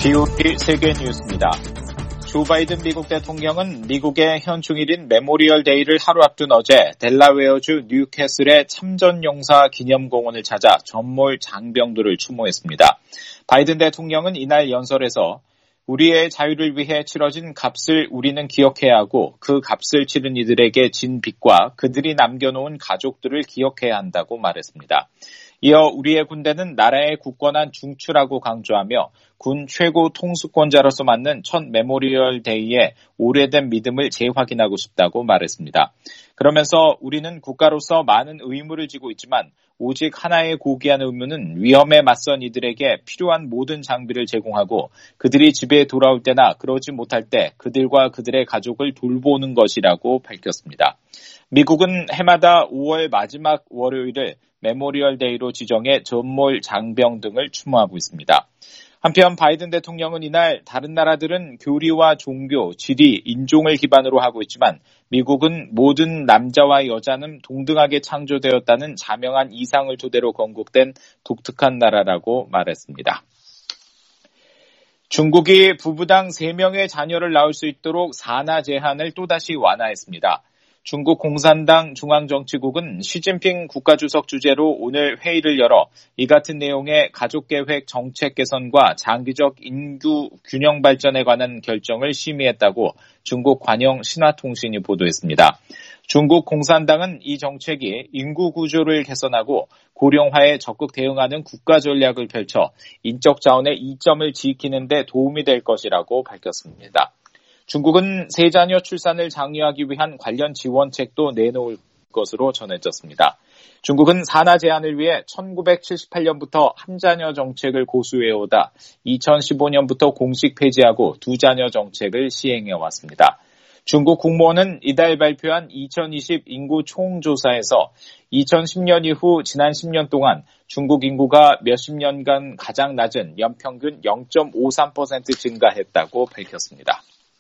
BOT 세계 뉴스입니다. 조 바이든 미국 대통령은 미국의 현충일인 메모리얼 데이를 하루 앞둔 어제 델라웨어주 뉴캐슬의 참전용사 기념공원을 찾아 전몰 장병들을 추모했습니다. 바이든 대통령은 이날 연설에서 우리의 자유를 위해 치러진 값을 우리는 기억해야 하고 그 값을 치른 이들에게 진 빚과 그들이 남겨놓은 가족들을 기억해야 한다고 말했습니다. 이어 우리의 군대는 나라의 굳건한 중추라고 강조하며 군 최고 통수권자로서 맞는 첫 메모리얼 데이의 오래된 믿음을 재확인하고 싶다고 말했습니다. 그러면서 우리는 국가로서 많은 의무를 지고 있지만 오직 하나의 고귀한 의무는 위험에 맞선 이들에게 필요한 모든 장비를 제공하고 그들이 집에 돌아올 때나 그러지 못할 때 그들과 그들의 가족을 돌보는 것이라고 밝혔습니다. 미국은 해마다 5월 마지막 월요일을 메모리얼 데이로 지정해 전몰 장병 등을 추모하고 있습니다. 한편 바이든 대통령은 이날 다른 나라들은 교리와 종교, 지리, 인종을 기반으로 하고 있지만 미국은 모든 남자와 여자는 동등하게 창조되었다는 자명한 이상을 토대로 건국된 독특한 나라라고 말했습니다. 중국이 부부당 3명의 자녀를 낳을 수 있도록 산하 제한을 또다시 완화했습니다. 중국 공산당 중앙정치국은 시진핑 국가주석 주재로 오늘 회의를 열어 이 같은 내용의 가족계획 정책 개선과 장기적 인구 균형 발전에 관한 결정을 심의했다고 중국 관영 신화통신이 보도했습니다. 중국 공산당은 이 정책이 인구 구조를 개선하고 고령화에 적극 대응하는 국가 전략을 펼쳐 인적 자원의 이점을 지키는 데 도움이 될 것이라고 밝혔습니다. 중국은 세자녀 출산을 장려하기 위한 관련 지원책도 내놓을 것으로 전해졌습니다. 중국은 산하 제한을 위해 1978년부터 한자녀 정책을 고수해오다 2015년부터 공식 폐지하고 두자녀 정책을 시행해왔습니다. 중국 국무원은 이달 발표한 2020 인구 총조사에서 2010년 이후 지난 10년 동안 중국 인구가 몇십 년간 가장 낮은 연평균 0.53% 증가했다고 밝혔습니다.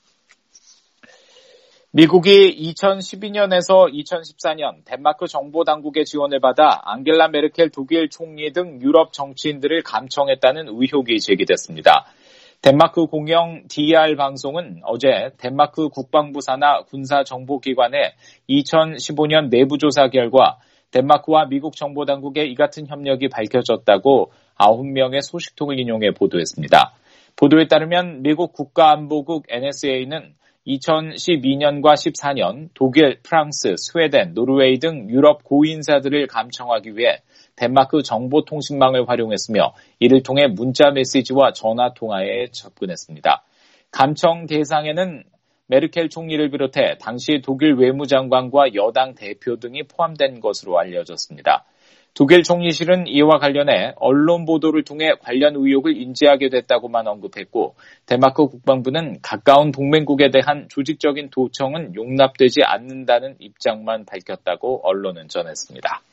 미국이 2012년에서 2014년 덴마크 정보당국의 지원을 받아 앙겔라 메르켈 독일 총리 등 유럽 정치인들을 감청했다는 의혹이 제기됐습니다. 덴마크 공영 DR 방송은 어제 덴마크 국방부 산하 군사정보기관의 2015년 내부조사 결과 덴마크와 미국 정보당국의 이 같은 협력이 밝혀졌다고 9명의 소식통을 인용해 보도했습니다. 보도에 따르면 미국 국가안보국 NSA는 2012년과 14년 독일, 프랑스, 스웨덴, 노르웨이 등 유럽 고위인사들을 감청하기 위해 덴마크 정보통신망을 활용했으며 이를 통해 문자 메시지와 전화 통화에 접근했습니다. 감청 대상에는 메르켈 총리를 비롯해 당시 독일 외무장관과 여당 대표 등이 포함된 것으로 알려졌습니다. 독일 총리실은 이와 관련해 언론 보도를 통해 관련 의혹을 인지하게 됐다고만 언급했고 덴마크 국방부는 가까운 동맹국에 대한 조직적인 도청은 용납되지 않는다는 입장만 밝혔다고 언론은 전했습니다.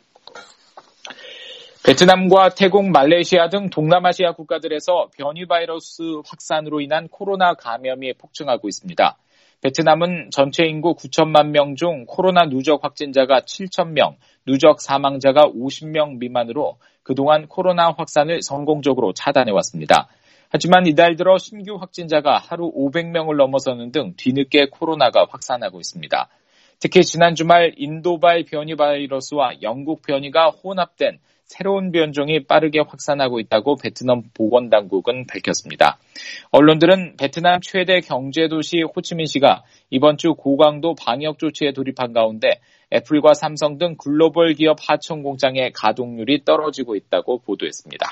베트남과 태국, 말레이시아 등 동남아시아 국가들에서 변이 바이러스 확산으로 인한 코로나 감염이 폭증하고 있습니다. 베트남은 전체 인구 9천만 명 중 코로나 누적 확진자가 7,000명, 누적 사망자가 50명 미만으로 그동안 코로나 확산을 성공적으로 차단해왔습니다. 하지만 이달 들어 신규 확진자가 하루 500명을 넘어서는 등 뒤늦게 코로나가 확산하고 있습니다. 특히 지난 주말 인도발 변이 바이러스와 영국 변이가 혼합된 새로운 변종이 빠르게 확산하고 있다고 베트남 보건당국은 밝혔습니다. 언론들은 베트남 최대 경제도시 호치민시가 이번 주 고강도 방역 조치에 돌입한 가운데 애플과 삼성 등 글로벌 기업 하청 공장의 가동률이 떨어지고 있다고 보도했습니다.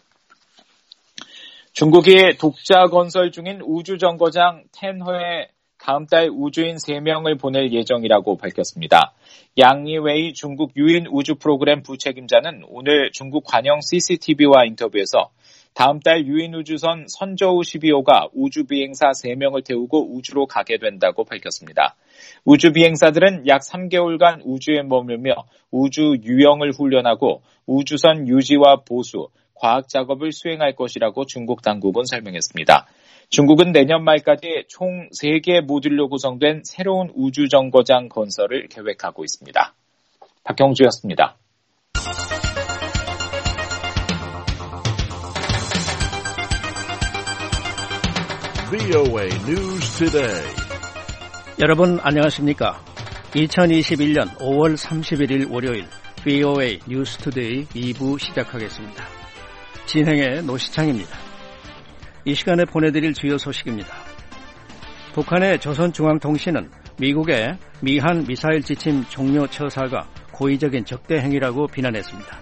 중국이 독자 건설 중인 우주정거장 텐허에 다음 달 우주인 3명을 보낼 예정이라고 밝혔습니다. 양이웨이 중국 유인 우주 프로그램 부책임자는 오늘 중국 관영 CCTV와 인터뷰에서 다음 달 유인 우주선 선저우 12호가 우주 비행사 3명을 태우고 우주로 가게 된다고 밝혔습니다. 우주 비행사들은 약 3개월간 우주에 머물며 우주 유형을 훈련하고 우주선 유지와 보수, 과학 작업을 수행할 것이라고 중국 당국은 설명했습니다. 중국은 내년 말까지 총 3개 모듈로 구성된 새로운 우주정거장 건설을 계획하고 있습니다. 박경주였습니다. VOA News Today. 여러분 안녕하십니까? 2021년 5월 31일 월요일 VOA News Today 2부 시작하겠습니다. 진행의 노시창입니다. 이 시간에 보내드릴 주요 소식입니다. 북한의 조선중앙통신은 미국의 미한 미사일 지침 종료 처사가 고의적인 적대 행위라고 비난했습니다.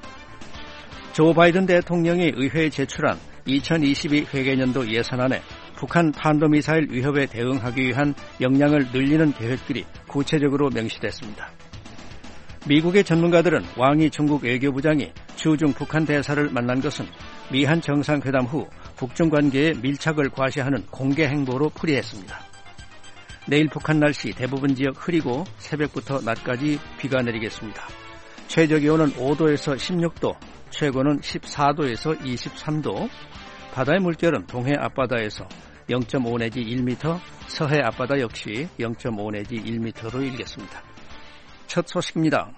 조 바이든 대통령이 의회에 제출한 2022 회계년도 예산안에 북한 탄도미사일 위협에 대응하기 위한 역량을 늘리는 계획들이 구체적으로 명시됐습니다. 미국의 전문가들은 왕이 중국 외교부장이 주중 북한 대사를 만난 것은 미한 정상회담 후 북중 관계의 밀착을 과시하는 공개 행보로 풀이했습니다. 내일 북한 날씨 대부분 지역 흐리고 새벽부터 낮까지 비가 내리겠습니다. 최저기온은 5도에서 16도, 최고는 14도에서 23도, 바다의 물결은 동해 앞바다에서 0.5 내지 1m, 서해 앞바다 역시 0.5 내지 1m로 일겠습니다. 첫 소식입니다.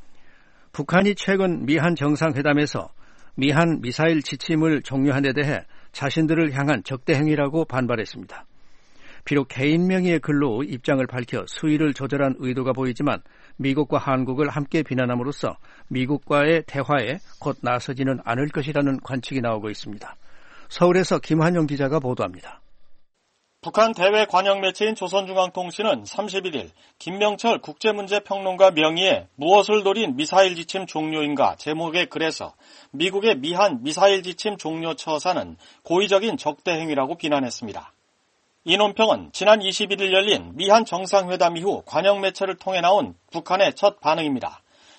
북한이 최근 미한 정상회담에서 미한 미사일 지침을 종료한 데 대해 자신들을 향한 적대 행위라고 반발했습니다. 비록 개인 명의의 글로 입장을 밝혀 수위를 조절한 의도가 보이지만 미국과 한국을 함께 비난함으로써 미국과의 대화에 곧 나서지는 않을 것이라는 관측이 나오고 있습니다. 서울에서 김한용 기자가 보도합니다. 북한 대외 관영 매체인 조선중앙통신은 31일 김명철 국제문제평론가 명의의 무엇을 노린 미사일 지침 종료인가 제목의 글에서 미국의 미한 미사일 지침 종료 처사는 고의적인 적대 행위라고 비난했습니다. 이 논평은 지난 21일 열린 미한 정상회담 이후 관영 매체를 통해 나온 북한의 첫 반응입니다.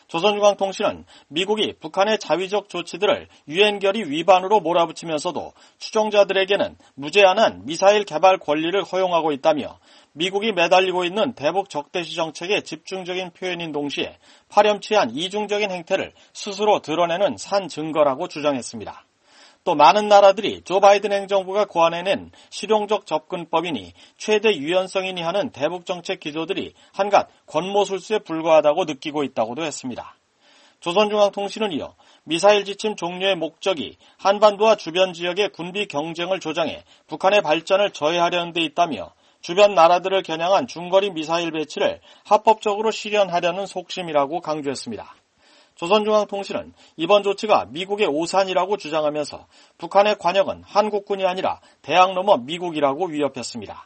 조선중앙통신은 미국이 북한의 자위적 조치들을 유엔 결의 위반으로 몰아붙이면서도 추종자들에게는 무제한한 미사일 개발 권리를 허용하고 있다며 미국이 매달리고 있는 대북 적대시 정책의 집중적인 표현인 동시에 파렴치한 이중적인 행태를 스스로 드러내는 산 증거라고 주장했습니다. 또 많은 나라들이 조 바이든 행정부가 고안해낸 실용적 접근법이니 최대 유연성이니 하는 대북정책 기조들이 한갓 권모술수에 불과하다고 느끼고 있다고도 했습니다. 조선중앙통신은 이어 미사일 지침 종료의 목적이 한반도와 주변 지역의 군비 경쟁을 조장해 북한의 발전을 저해하려는 데 있다며 주변 나라들을 겨냥한 중거리 미사일 배치를 합법적으로 실현하려는 속심이라고 강조했습니다. 조선중앙통신은 이번 조치가 미국의 오산이라고 주장하면서 북한의 관역은 한국군이 아니라 대양 너머 미국이라고 위협했습니다.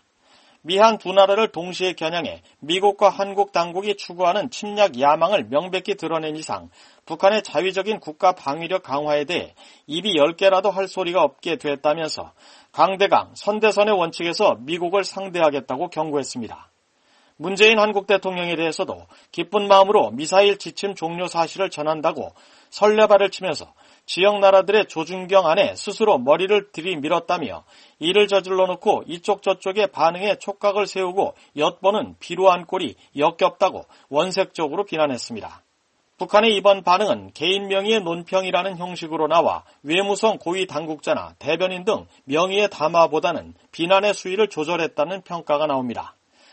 미한 두 나라를 동시에 겨냥해 미국과 한국 당국이 추구하는 침략 야망을 명백히 드러낸 이상 북한의 자위적인 국가 방위력 강화에 대해 입이 10개라도 할 소리가 없게 됐다면서 강대강, 선대선의 원칙에서 미국을 상대하겠다고 경고했습니다. 문재인 한국 대통령에 대해서도 기쁜 마음으로 미사일 지침 종료 사실을 전한다고 설레발을 치면서 지역 나라들의 조준경 안에 스스로 머리를 들이밀었다며 이를 저질러 놓고 이쪽 저쪽의 반응에 촉각을 세우고 엿보는 비루한 꼴이 역겹다고 원색적으로 비난했습니다. 북한의 이번 반응은 개인 명의의 논평이라는 형식으로 나와 외무성 고위 당국자나 대변인 등 명의의 담화보다는 비난의 수위를 조절했다는 평가가 나옵니다.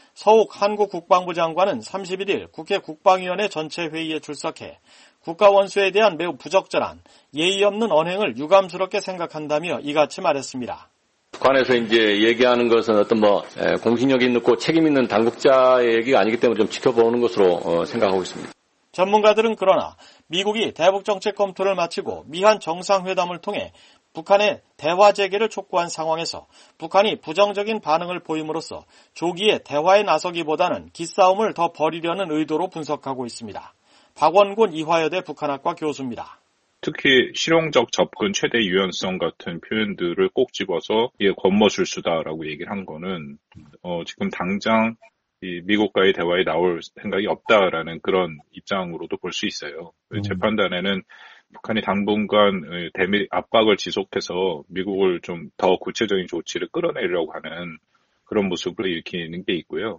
서욱 한국 국방부 장관은 31일 국회 국방위원회 전체 회의에 출석해 국가 원수에 대한 매우 부적절한 예의 없는 언행을 유감스럽게 생각한다며 이같이 말했습니다. 북한에서 이제 얘기하는 것은 어떤 공신력 있고 책임 있는 당국자의 얘기가 아니기 때문에 좀 지켜보는 것으로 생각하고 있습니다. 전문가들은 그러나 미국이 대북 정책 검토를 마치고 미한 정상회담을 통해 북한의 대화 재개를 촉구한 상황에서 북한이 부정적인 반응을 보임으로써 조기에 대화에 나서기보다는 기싸움을 더 벌이려는 의도로 분석하고 있습니다. 박원곤 이화여대 북한학과 교수입니다. 특히 실용적 접근 최대 유연성 같은 표현들을 꼭 집어서 이게 권모술수다라고 얘기를 한 거는 지금 당장 이 미국과의 대화에 나올 생각이 없다라는 그런 입장으로도 볼 수 있어요. 재판단에는 북한이 당분간 대미 압박을 지속해서 미국을 좀 더 구체적인 조치를 끌어내려고 하는 그런 모습을 일으키는 게 있고요.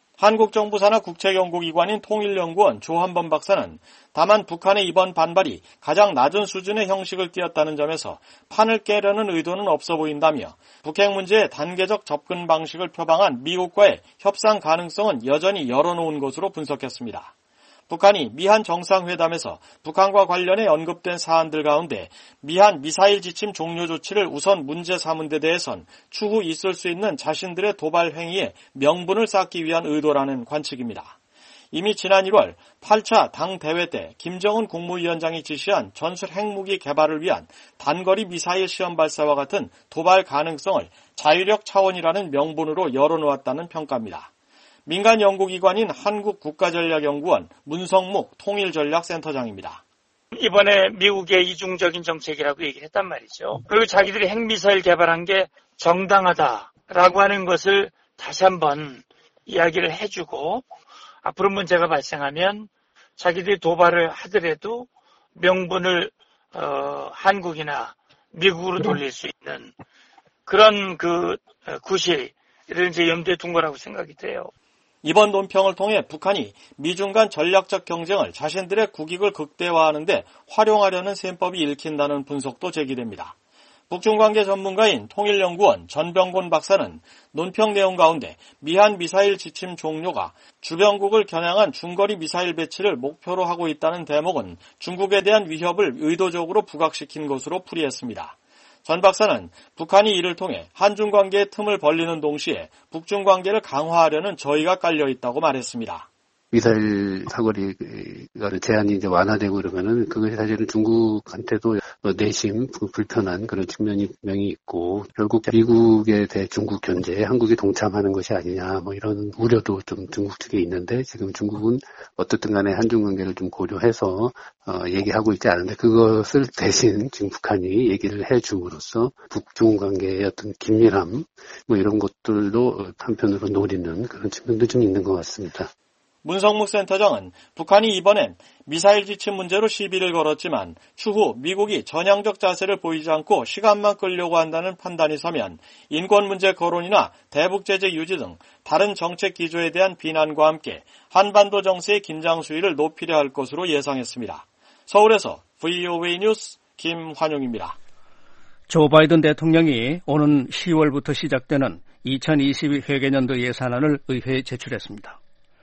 한국 정부 산하 국책연구기관인 통일연구원 조한범 박사는 다만 북한의 이번 반발이 가장 낮은 수준의 형식을 띄었다는 점에서 판을 깨려는 의도는 없어 보인다며 북핵 문제의 단계적 접근 방식을 표방한 미국과의 협상 가능성은 여전히 열어놓은 것으로 분석했습니다. 북한이 미한 정상회담에서 북한과 관련해 언급된 사안들 가운데 미한 미사일 지침 종료 조치를 우선 문제 삼은 데 대해선 추후 있을 수 있는 자신들의 도발 행위에 명분을 쌓기 위한 의도라는 관측입니다. 이미 지난 1월 8차 당 대회 때 김정은 국무위원장이 지시한 전술 핵무기 개발을 위한 단거리 미사일 시험 발사와 같은 도발 가능성을 자유력 차원이라는 명분으로 열어놓았다는 평가입니다. 민간 연구기관인 한국국가전략연구원 문성묵 통일전략센터장입니다. 이번에 미국의 이중적인 정책이라고 얘기를 했단 말이죠. 그리고 자기들이 핵미사일 개발한 게 정당하다라고 하는 것을 다시 한번 이야기를 해주고 앞으로 문제가 발생하면 자기들이 도발을 하더라도 명분을 한국이나 미국으로 돌릴 수 있는 그런 구실을 이제 염두에 둔 거라고 생각이 돼요. 이번 논평을 통해 북한이 미중 간 전략적 경쟁을 자신들의 국익을 극대화하는 데 활용하려는 셈법이 읽힌다는 분석도 제기됩니다. 북중관계 전문가인 통일연구원 전병곤 박사는 논평 내용 가운데 미한 미사일 지침 종료가 주변국을 겨냥한 중거리 미사일 배치를 목표로 하고 있다는 대목은 중국에 대한 위협을 의도적으로 부각시킨 것으로 풀이했습니다. 전 박사는 북한이 이를 통해 한중 관계의 틈을 벌리는 동시에 북중 관계를 강화하려는 저의가 깔려 있다고 말했습니다. 미사일 사거리가 제한이 이제 완화되고 그러면은 그것이 사실은 중국한테도 내심 불편한 그런 측면이 분명히 있고 결국 미국에 대해 중국 견제에 한국이 동참하는 것이 아니냐 뭐 이런 우려도 좀 중국 측에 있는데 지금 중국은 어떻든 간에 한중 관계를 좀 고려해서 얘기하고 있지 않은데 그것을 대신 지금 북한이 얘기를 해줌으로써 북중 관계의 어떤 긴밀함 뭐 이런 것들도 한편으로 노리는 그런 측면도 좀 있는 것 같습니다. 문성묵 센터장은 북한이 이번엔 미사일 지침 문제로 시비를 걸었지만 추후 미국이 전향적 자세를 보이지 않고 시간만 끌려고 한다는 판단이 서면 인권 문제 거론이나 대북 제재 유지 등 다른 정책 기조에 대한 비난과 함께 한반도 정세의 긴장 수위를 높이려 할 것으로 예상했습니다. 서울에서 VOA 뉴스 김환용입니다. 조 바이든 대통령이 오는 10월부터 시작되는 2022 회계년도 예산안을 의회에 제출했습니다.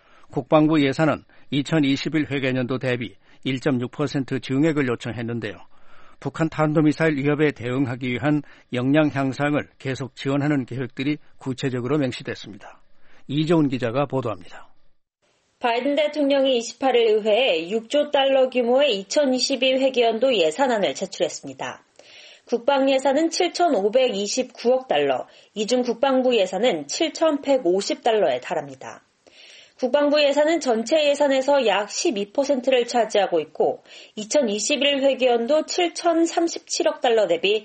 국방부 예산은 2021 회계년도 대비 1.6% 증액을 요청했는데요. 북한 탄도미사일 위협에 대응하기 위한 역량 향상을 계속 지원하는 계획들이 구체적으로 명시됐습니다. 이종훈 기자가 보도합니다. 바이든 대통령이 28일 의회에 6조 달러 규모의 2022 회계연도 예산안을 제출했습니다. 국방 예산은 7,529억 달러, 이중 국방부 예산은 7,150달러에 달합니다. 국방부 예산은 전체 예산에서 약 12%를 차지하고 있고 2021 회계연도 7,037억 달러 대비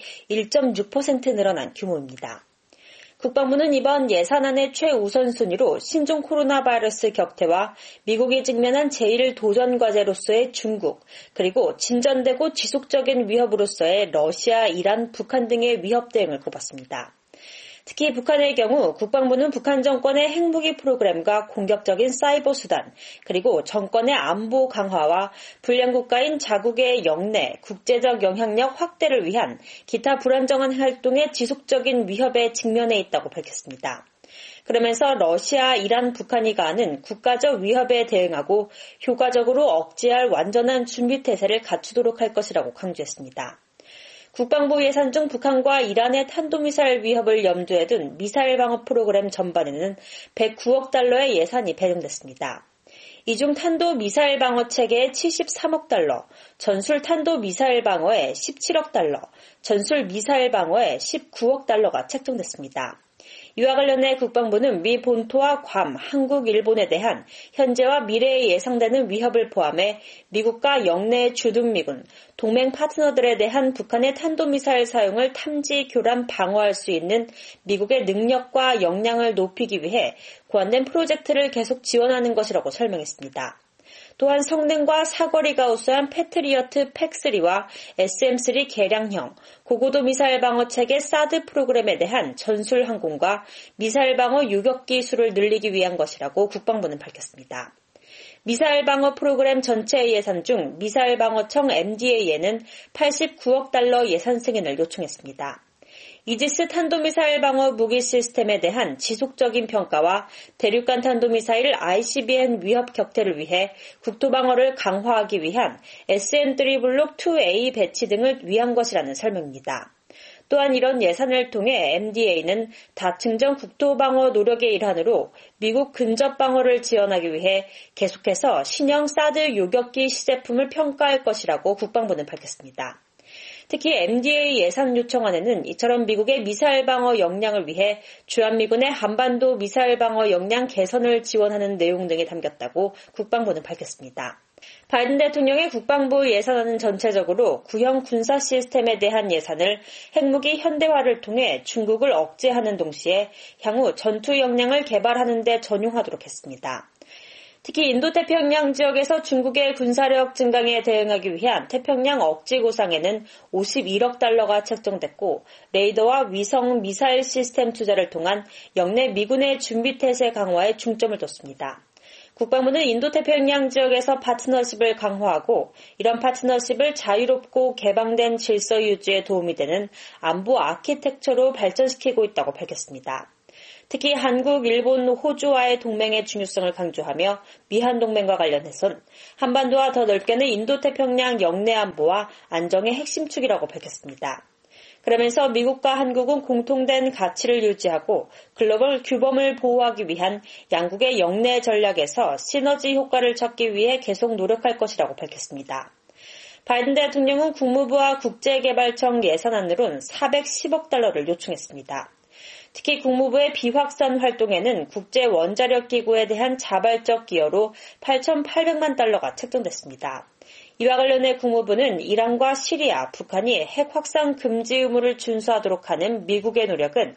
1.6% 늘어난 규모입니다. 국방부는 이번 예산안의 최우선순위로 신종 코로나 바이러스 격퇴와 미국이 직면한 제1도전 과제로서의 중국, 그리고 진전되고 지속적인 위협으로서의 러시아, 이란, 북한 등의 위협 대응을 꼽았습니다. 특히 북한의 경우 국방부는 북한 정권의 핵무기 프로그램과 공격적인 사이버 수단, 그리고 정권의 안보 강화와 불량국가인 자국의 영내, 국제적 영향력 확대를 위한 기타 불안정한 활동의 지속적인 위협에 직면해 있다고 밝혔습니다. 그러면서 러시아, 이란, 북한이 가하는 국가적 위협에 대응하고 효과적으로 억제할 완전한 준비태세를 갖추도록 할 것이라고 강조했습니다. 국방부 예산 중 북한과 이란의 탄도미사일 위협을 염두에 둔 미사일 방어 프로그램 전반에는 109억 달러의 예산이 배정됐습니다. 이 중 탄도미사일 방어 체계에 73억 달러, 전술 탄도미사일 방어에 17억 달러, 전술 미사일 방어에 19억 달러가 책정됐습니다. 이와 관련해 국방부는 미 본토와 괌, 한국, 일본에 대한 현재와 미래에 예상되는 위협을 포함해 미국과 영내 주둔미군, 동맹 파트너들에 대한 북한의 탄도미사일 사용을 탐지, 교란, 방어할 수 있는 미국의 능력과 역량을 높이기 위해 고안된 프로젝트를 계속 지원하는 것이라고 설명했습니다. 또한 성능과 사거리가 우수한 패트리어트 팩3와 SM3 개량형, 고고도 미사일 방어 체계 사드 프로그램에 대한 전술 항공과 미사일 방어 유격 기술을 늘리기 위한 것이라고 국방부는 밝혔습니다. 미사일 방어 프로그램 전체 예산 중 미사일 방어청 MDA에는 89억 달러 예산 승인을 요청했습니다. 이지스 탄도미사일 방어 무기 시스템에 대한 지속적인 평가와 대륙간 탄도미사일 ICBM 위협 격퇴를 위해 국토방어를 강화하기 위한 SM-3 블록 2A 배치 등을 위한 것이라는 설명입니다. 또한 이런 예산을 통해 MDA는 다층전 국토방어 노력의 일환으로 미국 근접방어를 지원하기 위해 계속해서 신형 사드 요격기 시제품을 평가할 것이라고 국방부는 밝혔습니다. 특히 MDA 예산 요청안에는 이처럼 미국의 미사일 방어 역량을 위해 주한미군의 한반도 미사일 방어 역량 개선을 지원하는 내용 등이 담겼다고 국방부는 밝혔습니다. 바이든 대통령의 국방부 예산안은 전체적으로 구형 군사 시스템에 대한 예산을 핵무기 현대화를 통해 중국을 억제하는 동시에 향후 전투 역량을 개발하는 데 전용하도록 했습니다. 특히 인도태평양 지역에서 중국의 군사력 증강에 대응하기 위한 태평양 억지 구상에는 51억 달러가 책정됐고 레이더와 위성 미사일 시스템 투자를 통한 역내 미군의 준비태세 강화에 중점을 뒀습니다. 국방부는 인도태평양 지역에서 파트너십을 강화하고 이런 파트너십을 자유롭고 개방된 질서 유지에 도움이 되는 안보 아키텍처로 발전시키고 있다고 밝혔습니다. 특히 한국, 일본, 호주와의 동맹의 중요성을 강조하며 미한 동맹과 관련해선 한반도와 더 넓게는 인도태평양 영내 안보와 안정의 핵심 축이라고 밝혔습니다. 그러면서 미국과 한국은 공통된 가치를 유지하고 글로벌 규범을 보호하기 위한 양국의 영내 전략에서 시너지 효과를 찾기 위해 계속 노력할 것이라고 밝혔습니다. 바이든 대통령은 국무부와 국제개발청 예산안으로는 410억 달러를 요청했습니다. 특히 국무부의 비확산 활동에는 국제원자력기구에 대한 자발적 기여로 8,800만 달러가 책정됐습니다. 이와 관련해 국무부는 이란과 시리아, 북한이 핵 확산 금지 의무를 준수하도록 하는 미국의 노력은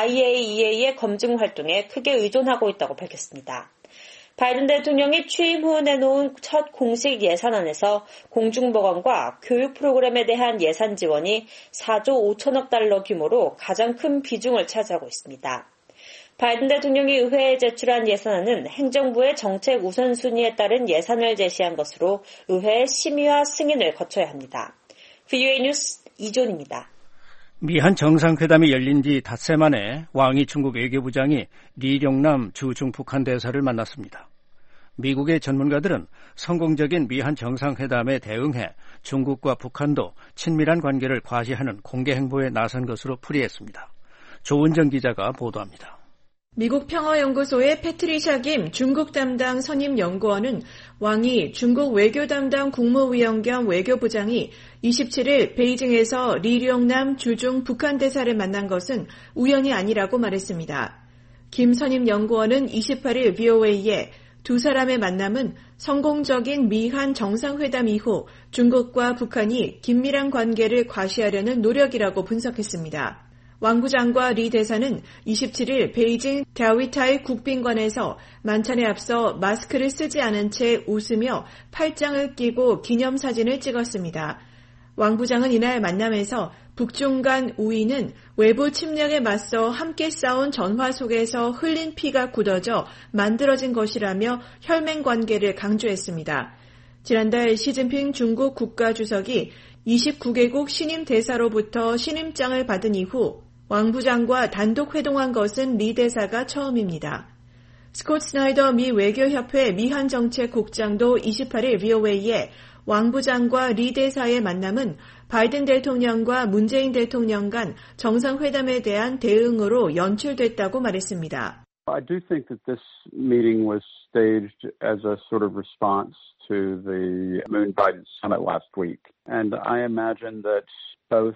IAEA의 검증 활동에 크게 의존하고 있다고 밝혔습니다. 바이든 대통령이 취임 후 내놓은 첫 공식 예산안에서 공중보건과 교육 프로그램에 대한 예산 지원이 4조 5천억 달러 규모로 가장 큰 비중을 차지하고 있습니다. 바이든 대통령이 의회에 제출한 예산안은 행정부의 정책 우선순위에 따른 예산을 제시한 것으로 의회의 심의와 승인을 거쳐야 합니다. VOA 뉴스 이존입니다. 미한 정상회담이 열린 지 닷새 만에 왕이 중국 외교부장이 리룡남 주중 북한 대사를 만났습니다. 미국의 전문가들은 성공적인 미한 정상회담에 대응해 중국과 북한도 친밀한 관계를 과시하는 공개 행보에 나선 것으로 풀이했습니다. 조은정 기자가 보도합니다. 미국 평화연구소의 패트리샤 김 중국 담당 선임 연구원은 왕이 중국 외교 담당 국무위원 겸 외교부장이 27일 베이징에서 리룡남 주중 북한 대사를 만난 것은 우연이 아니라고 말했습니다. 김 선임 연구원은 28일 VOA에 두 사람의 만남은 성공적인 미한 정상회담 이후 중국과 북한이 긴밀한 관계를 과시하려는 노력이라고 분석했습니다. 왕 부장과 리 대사는 27일 베이징 다위타이 국빈관에서 만찬에 앞서 마스크를 쓰지 않은 채 웃으며 팔짱을 끼고 기념사진을 찍었습니다. 왕 부장은 이날 만남에서 북중 간 우위는 외부 침략에 맞서 함께 싸운 전화 속에서 흘린 피가 굳어져 만들어진 것이라며 혈맹 관계를 강조했습니다. 지난달 시진핑 중국 국가주석이 29개국 신임 대사로부터 신임장을 받은 이후 왕 부장과 단독 회동한 것은 리 대사가 처음입니다. 스콧 스나이더 미 외교협회 미한정책국장도 28일 VOA에 왕 부장과 리 대사의 만남은 바이든 대통령과 문재인 대통령 간 정상회담에 대한 대응으로 연출됐다고 말했습니다. I do think that this meeting was staged as a sort of response to the Moon-Biden summit last week. And I imagine that both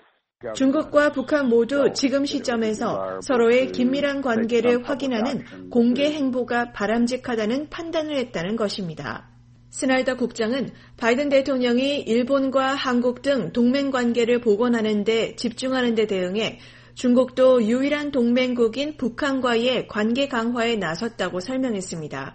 중국과 북한 모두 지금 시점에서 서로의 긴밀한 관계를 확인하는 공개 행보가 바람직하다는 판단을 했다는 것입니다. 스나이더 국장은 바이든 대통령이 일본과 한국 등 동맹 관계를 복원하는 데 집중하는 데 대응해 중국도 유일한 동맹국인 북한과의 관계 강화에 나섰다고 설명했습니다.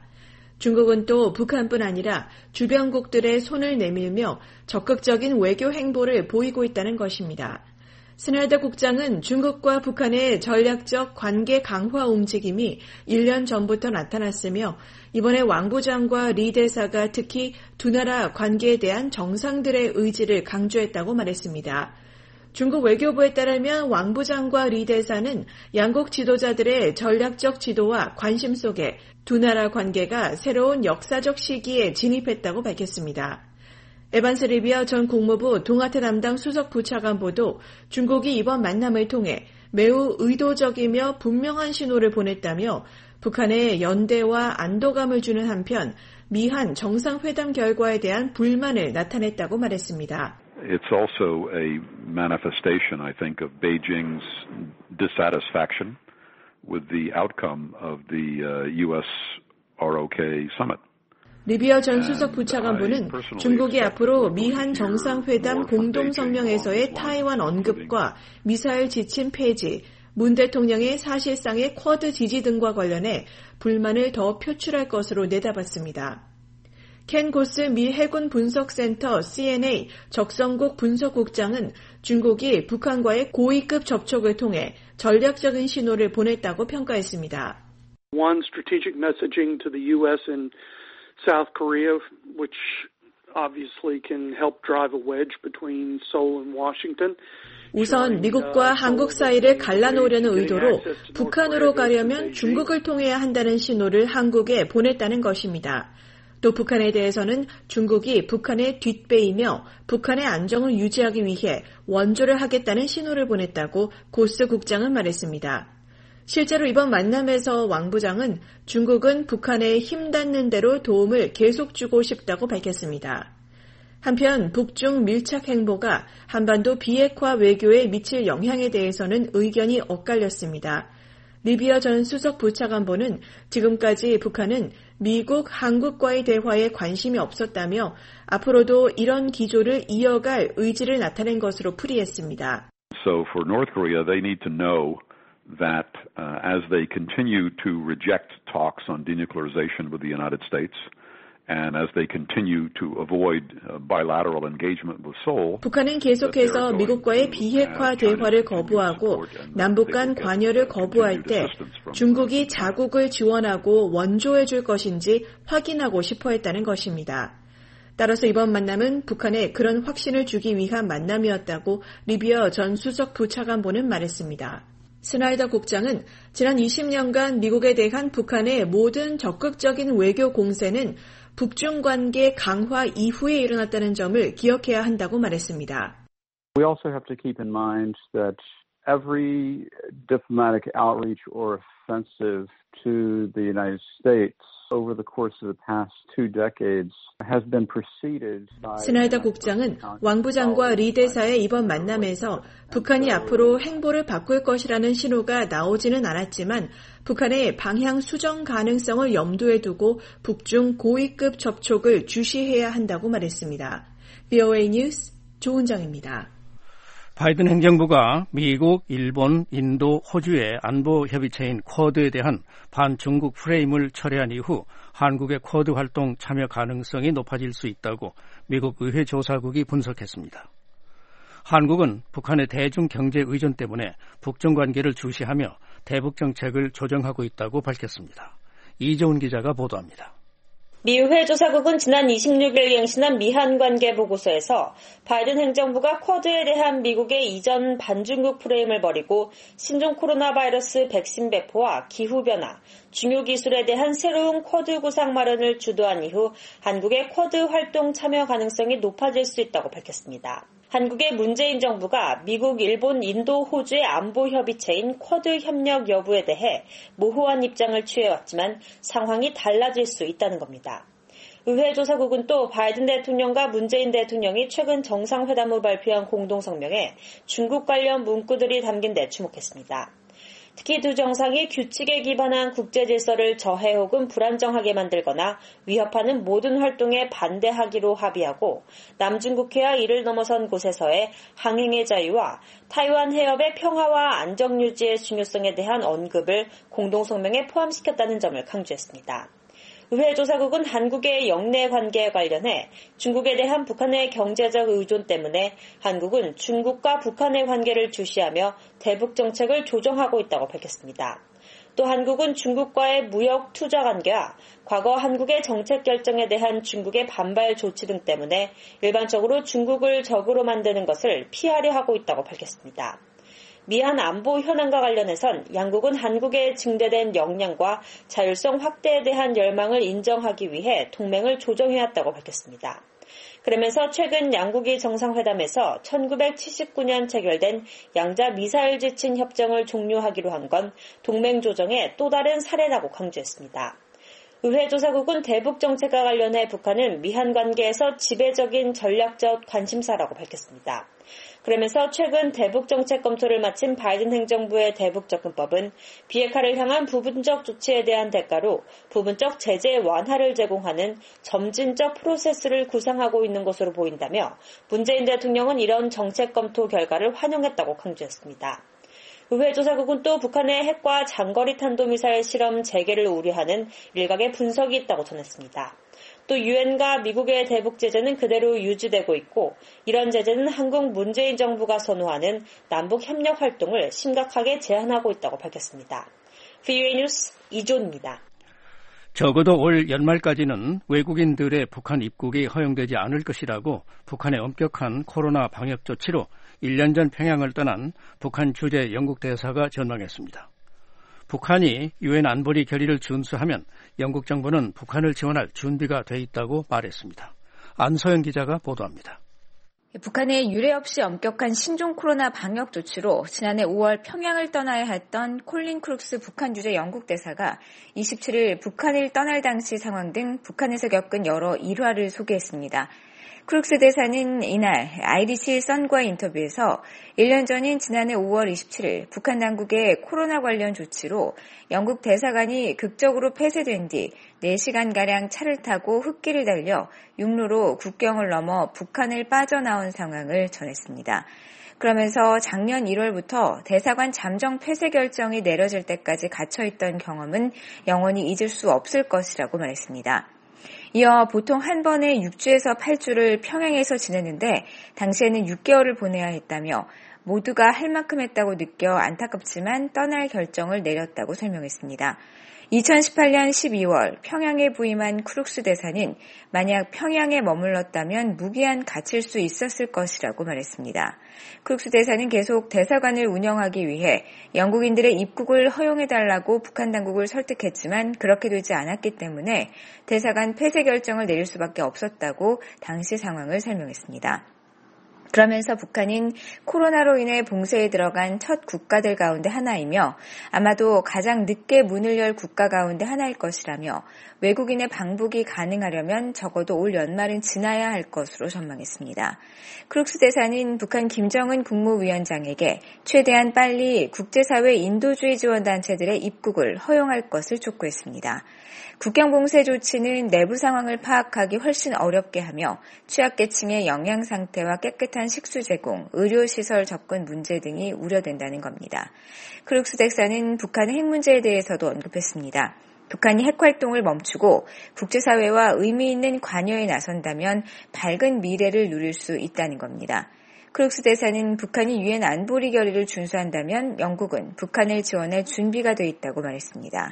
중국은 또 북한뿐 아니라 주변국들의 손을 내밀며 적극적인 외교 행보를 보이고 있다는 것입니다. 스나이더 국장은 중국과 북한의 전략적 관계 강화 움직임이 1년 전부터 나타났으며 이번에 왕 부장과 리 대사가 특히 두 나라 관계에 대한 정상들의 의지를 강조했다고 말했습니다. 중국 외교부에 따르면 왕 부장과 리 대사는 양국 지도자들의 전략적 지도와 관심 속에 두 나라 관계가 새로운 역사적 시기에 진입했다고 밝혔습니다. 에반스 리비어 전 국무부 동아태 담당 수석 부차관보도 중국이 이번 만남을 통해 매우 의도적이며 분명한 신호를 보냈다며 북한에 연대와 안도감을 주는 한편 미한 정상회담 결과에 대한 불만을 나타냈다고 말했습니다. It's also a manifestation, I think, of Beijing's dissatisfaction with the outcome of the U.S. ROK summit. 리비어 전 수석 부차관보는 중국이 앞으로 미한 정상회담 공동성명에서의 타이완 언급과 미사일 지침 폐지, 문 대통령의 사실상의 쿼드 지지 등과 관련해 불만을 더 표출할 것으로 내다봤습니다. 켄 고스 미 해군 분석센터 CNA 적성국 분석국장은 중국이 북한과의 고위급 접촉을 통해 전략적인 신호를 보냈다고 평가했습니다. One strategic messaging to the U.S. and South Korea, which obviously can help drive a wedge between Seoul and Washington. 우선 미국과 한국 사이를 갈라놓으려는 의도로 북한으로 가려면 중국을 통해야 한다는 신호를 한국에 보냈다는 것입니다. 또 북한에 대해서는 중국이 북한의 뒷배이며 북한의 안정을 유지하기 위해 원조를 하겠다는 신호를 보냈다고 고스 국장은 말했습니다. 실제로 이번 만남에서 왕 부장은 중국은 북한에 힘닿는 대로 도움을 계속 주고 싶다고 밝혔습니다. 한편 북중 밀착 행보가 한반도 비핵화 외교에 미칠 영향에 대해서는 의견이 엇갈렸습니다. 리비어 전 수석 부차관보는 지금까지 북한은 미국, 한국과의 대화에 관심이 없었다며 앞으로도 이런 기조를 이어갈 의지를 나타낸 것으로 풀이했습니다. So for North Korea, they need to know that as they continue to reject talks on denuclearization with the United States, and as they continue to avoid bilateral engagement with Seoul, 북한은 계속해서 미국과의 비핵화 대화를 거부하고 남북 간 관여를 거부할 때 중국이 자국을 지원하고 원조해 줄 것인지 확인하고 싶어 했다는 것입니다. 따라서 이번 만남은 북한에 그런 확신을 주기 위한 만남이었다고 리비어 전 수석 부차관보는 말했습니다. 스나이더 국장은 지난 20년간 미국에 대한 북한의 모든 적극적인 외교 공세는 북중 관계 강화 이후에 일어났다는 점을 기억해야 한다고 말했습니다. We also have to keep in mind that every diplomatic outreach or offensive to the United States over the course of the past 2 decades has been preceded by 스나이더 국장은 왕 부장과 리 대사의 이번 만남에서 북한이 앞으로 행보를 바꿀 것이라는 신호가 나오지는 않았지만 북한의 방향 수정 가능성을 염두에 두고 북중 고위급 접촉을 주시해야 한다고 말했습니다. VOA 뉴스 조은정입니다. 바이든 행정부가 미국, 일본, 인도, 호주의 안보 협의체인 쿼드에 대한 반중국 프레임을 철회한 이후 한국의 쿼드 활동 참여 가능성이 높아질 수 있다고 미국 의회 조사국이 분석했습니다. 한국은 북한의 대중 경제 의존 때문에 북중 관계를 주시하며 대북 정책을 조정하고 있다고 밝혔습니다. 이재훈 기자가 보도합니다. 미 의회 조사국은 지난 26일 갱신한 미한 관계 보고서에서 바이든 행정부가 쿼드에 대한 미국의 이전 반중국 프레임을 버리고 신종 코로나 바이러스 백신 배포와 기후변화, 중요 기술에 대한 새로운 쿼드 구상 마련을 주도한 이후 한국의 쿼드 활동 참여 가능성이 높아질 수 있다고 밝혔습니다. 한국의 문재인 정부가 미국, 일본, 인도, 호주의 안보 협의체인 쿼드 협력 여부에 대해 모호한 입장을 취해왔지만 상황이 달라질 수 있다는 겁니다. 의회 조사국은 또 바이든 대통령과 문재인 대통령이 최근 정상회담 후 발표한 공동성명에 중국 관련 문구들이 담긴 데 주목했습니다. 특히 두 정상이 규칙에 기반한 국제 질서를 저해 혹은 불안정하게 만들거나 위협하는 모든 활동에 반대하기로 합의하고 남중국해와 이를 넘어선 곳에서의 항행의 자유와 타이완 해협의 평화와 안정 유지의 중요성에 대한 언급을 공동성명에 포함시켰다는 점을 강조했습니다. 의회 조사국은 한국의 영내 관계에 관련해 중국에 대한 북한의 경제적 의존 때문에 한국은 중국과 북한의 관계를 주시하며 대북 정책을 조정하고 있다고 밝혔습니다. 또 한국은 중국과의 무역 투자 관계와 과거 한국의 정책 결정에 대한 중국의 반발 조치 등 때문에 일반적으로 중국을 적으로 만드는 것을 피하려 하고 있다고 밝혔습니다. 미한 안보 현안과 관련해선 양국은 한국의 증대된 역량과 자율성 확대에 대한 열망을 인정하기 위해 동맹을 조정해왔다고 밝혔습니다. 그러면서 최근 양국이 정상회담에서 1979년 체결된 양자 미사일 지침 협정을 종료하기로 한 건 동맹 조정의 또 다른 사례라고 강조했습니다. 의회조사국은 대북 정책과 관련해 북한은 미한 관계에서 지배적인 전략적 관심사라고 밝혔습니다. 그러면서 최근 대북 정책 검토를 마친 바이든 행정부의 대북 접근법은 비핵화를 향한 부분적 조치에 대한 대가로 부분적 제재 완화를 제공하는 점진적 프로세스를 구상하고 있는 것으로 보인다며 문재인 대통령은 이런 정책 검토 결과를 환영했다고 강조했습니다. 의회조사국은 또 북한의 핵과 장거리 탄도미사일 실험 재개를 우려하는 일각의 분석이 있다고 전했습니다. 또 유엔과 미국의 대북 제재는 그대로 유지되고 있고 이런 제재는 한국 문재인 정부가 선호하는 남북 협력 활동을 심각하게 제한하고 있다고 밝혔습니다. VOA 뉴스 이존입니다. 적어도 올 연말까지는 외국인들의 북한 입국이 허용되지 않을 것이라고 북한의 엄격한 코로나 방역 조치로 1년 전 평양을 떠난 북한 주재 영국 대사가 전망했습니다. 북한이 유엔 안보리 결의를 준수하면 영국 정부는 북한을 지원할 준비가 돼 있다고 말했습니다. 안소영 기자가 보도합니다. 북한의 유례 없이 엄격한 신종 코로나 방역 조치로 지난해 5월 평양을 떠나야 했던 콜린 크룩스 북한 주재 영국 대사가 27일 북한을 떠날 당시 상황 등 북한에서 겪은 여러 일화를 소개했습니다. 크룩스 대사는 이날 IDC 선과의 인터뷰에서 1년 전인 지난해 5월 27일 북한 당국의 코로나 관련 조치로 영국 대사관이 극적으로 폐쇄된 뒤 4시간가량 차를 타고 흙길을 달려 육로로 국경을 넘어 북한을 빠져나온 상황을 전했습니다. 그러면서 작년 1월부터 대사관 잠정 폐쇄 결정이 내려질 때까지 갇혀있던 경험은 영원히 잊을 수 없을 것이라고 말했습니다. 이어 보통 한 번에 6주에서 8주를 평양에서 지냈는데 당시에는 6개월을 보내야 했다며 모두가 할 만큼 했다고 느껴 안타깝지만 떠날 결정을 내렸다고 설명했습니다. 2018년 12월 평양에 부임한 크룩스 대사는 만약 평양에 머물렀다면 무기한 갇힐 수 있었을 것이라고 말했습니다. 크룩스 대사는 계속 대사관을 운영하기 위해 영국인들의 입국을 허용해달라고 북한 당국을 설득했지만 그렇게 되지 않았기 때문에 대사관 폐쇄 결정을 내릴 수밖에 없었다고 당시 상황을 설명했습니다. 그러면서 북한은 코로나로 인해 봉쇄에 들어간 첫 국가들 가운데 하나이며 아마도 가장 늦게 문을 열 국가 가운데 하나일 것이라며 외국인의 방북이 가능하려면 적어도 올 연말은 지나야 할 것으로 전망했습니다. 크룩스 대사는 북한 김정은 국무위원장에게 최대한 빨리 국제사회 인도주의 지원단체들의 입국을 허용할 것을 촉구했습니다. 국경 봉쇄 조치는 내부 상황을 파악하기 훨씬 어렵게 하며 취약계층의 영양 상태와 깨끗한 식수 제공, 의료시설 접근 문제 등이 우려된다는 겁니다. 크룩스 대사는 북한의 핵 문제에 대해서도 언급했습니다. 북한이 핵활동을 멈추고 국제사회와 의미 있는 관여에 나선다면 밝은 미래를 누릴 수 있다는 겁니다. 크룩스 대사는 북한이 유엔 안보리 결의를 준수한다면 영국은 북한을 지원할 준비가 돼 있다고 말했습니다.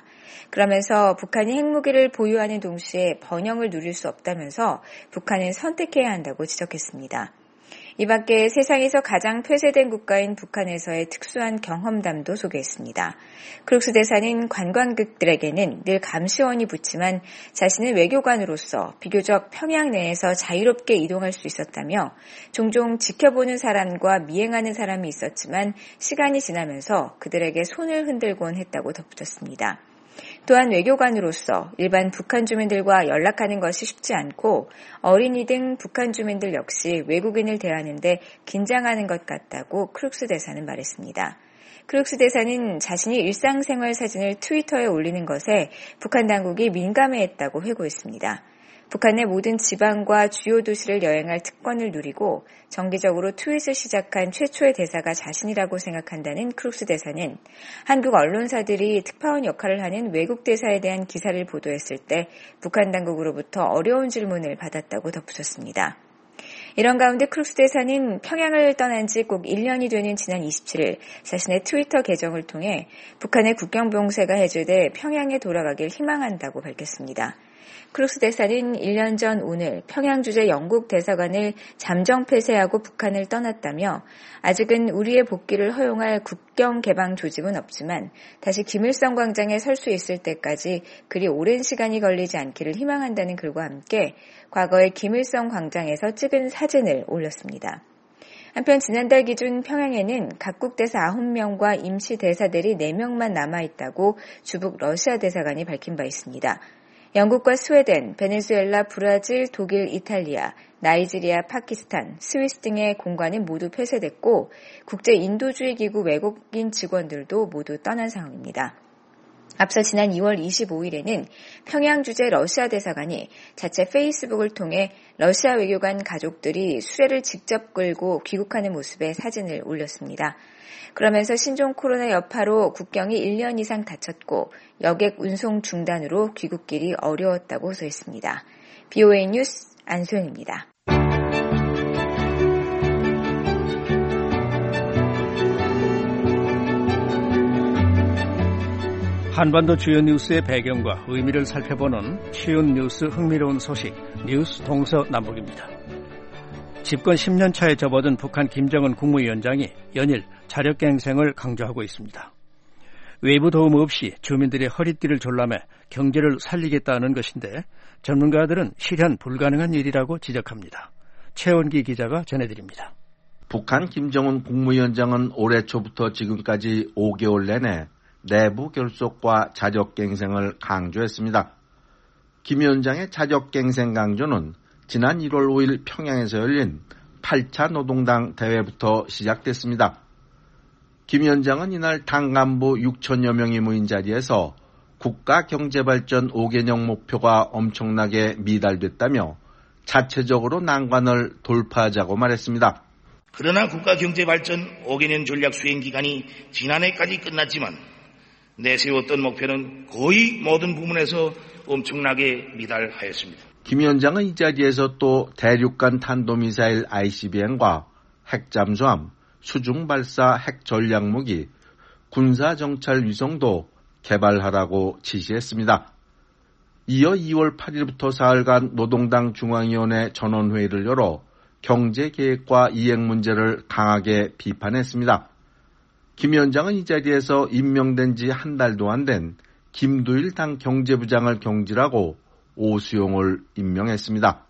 그러면서 북한이 핵무기를 보유하는 동시에 번영을 누릴 수 없다면서 북한은 선택해야 한다고 지적했습니다. 이 밖에 세상에서 가장 폐쇄된 국가인 북한에서의 특수한 경험담도 소개했습니다. 크룩스 대사는 관광객들에게는 늘 감시원이 붙지만 자신은 외교관으로서 비교적 평양 내에서 자유롭게 이동할 수 있었다며 종종 지켜보는 사람과 미행하는 사람이 있었지만 시간이 지나면서 그들에게 손을 흔들곤 했다고 덧붙였습니다. 또한 외교관으로서 일반 북한 주민들과 연락하는 것이 쉽지 않고 어린이 등 북한 주민들 역시 외국인을 대하는데 긴장하는 것 같다고 크룩스 대사는 말했습니다. 크룩스 대사는 자신이 일상생활 사진을 트위터에 올리는 것에 북한 당국이 민감해했다고 회고했습니다. 북한의 모든 지방과 주요 도시를 여행할 특권을 누리고 정기적으로 트윗을 시작한 최초의 대사가 자신이라고 생각한다는 크룩스 대사는 한국 언론사들이 특파원 역할을 하는 외국 대사에 대한 기사를 보도했을 때 북한 당국으로부터 어려운 질문을 받았다고 덧붙였습니다. 이런 가운데 크룩스 대사는 평양을 떠난 지 꼭 1년이 되는 지난 27일 자신의 트위터 계정을 통해 북한의 국경 봉쇄가 해제돼 평양에 돌아가길 희망한다고 밝혔습니다. 크룩스 대사는 1년 전 오늘 평양 주재 영국 대사관을 잠정 폐쇄하고 북한을 떠났다며 아직은 우리의 복귀를 허용할 국경 개방 조짐은 없지만 다시 김일성 광장에 설 수 있을 때까지 그리 오랜 시간이 걸리지 않기를 희망한다는 글과 함께 과거에 김일성 광장에서 찍은 사진을 올렸습니다. 한편 지난달 기준 평양에는 각국 대사 9명과 임시 대사들이 4명만 남아있다고 주북 러시아 대사관이 밝힌 바 있습니다. 영국과 스웨덴, 베네수엘라, 브라질, 독일, 이탈리아, 나이지리아, 파키스탄, 스위스 등의 공관은 모두 폐쇄됐고 국제 인도주의 기구 외국인 직원들도 모두 떠난 상황입니다. 앞서 지난 2월 25일에는 평양 주재 러시아 대사관이 자체 페이스북을 통해 러시아 외교관 가족들이 수레를 직접 끌고 귀국하는 모습의 사진을 올렸습니다. 그러면서 신종 코로나 여파로 국경이 1년 이상 닫혔고 여객 운송 중단으로 귀국길이 어려웠다고 호소했습니다. BOA 뉴스 안소연입니다. 한반도 주요 뉴스의 배경과 의미를 살펴보는 쉬운 뉴스 흥미로운 소식 뉴스 동서남북입니다. 집권 10년 차에 접어든 북한 김정은 국무위원장이 연일 자력갱생을 강조하고 있습니다. 외부 도움 없이 주민들의 허리띠를 졸라매 경제를 살리겠다는 것인데 전문가들은 실현 불가능한 일이라고 지적합니다. 최원기 기자가 전해드립니다. 북한 김정은 국무위원장은 올해 초부터 지금까지 5개월 내내 내부 결속과 자력갱생을 강조했습니다. 김 위원장의 자력갱생 강조는 지난 1월 5일 평양에서 열린 8차 노동당 대회부터 시작됐습니다. 김 위원장은 이날 당 간부 6천여 명이 모인 자리에서 국가 경제발전 5개년 목표가 엄청나게 미달됐다며 자체적으로 난관을 돌파하자고 말했습니다. 그러나 국가 경제발전 5개년 전략 수행 기간이 지난해까지 끝났지만 내세웠던 목표는 거의 모든 부문에서 엄청나게 미달하였습니다. 김 위원장은 이 자리에서 또 대륙간 탄도미사일 ICBM과 핵잠수함, 수중발사 핵전략무기, 군사정찰 위성도 개발하라고 지시했습니다. 이어 2월 8일부터 사흘간 노동당 중앙위원회 전원회의를 열어 경제계획과 이행 문제를 강하게 비판했습니다. 김 위원장은 이 자리에서 임명된 지 한 달도 안 된 김두일 당 경제부장을 경질하고 오수용을 임명했습니다.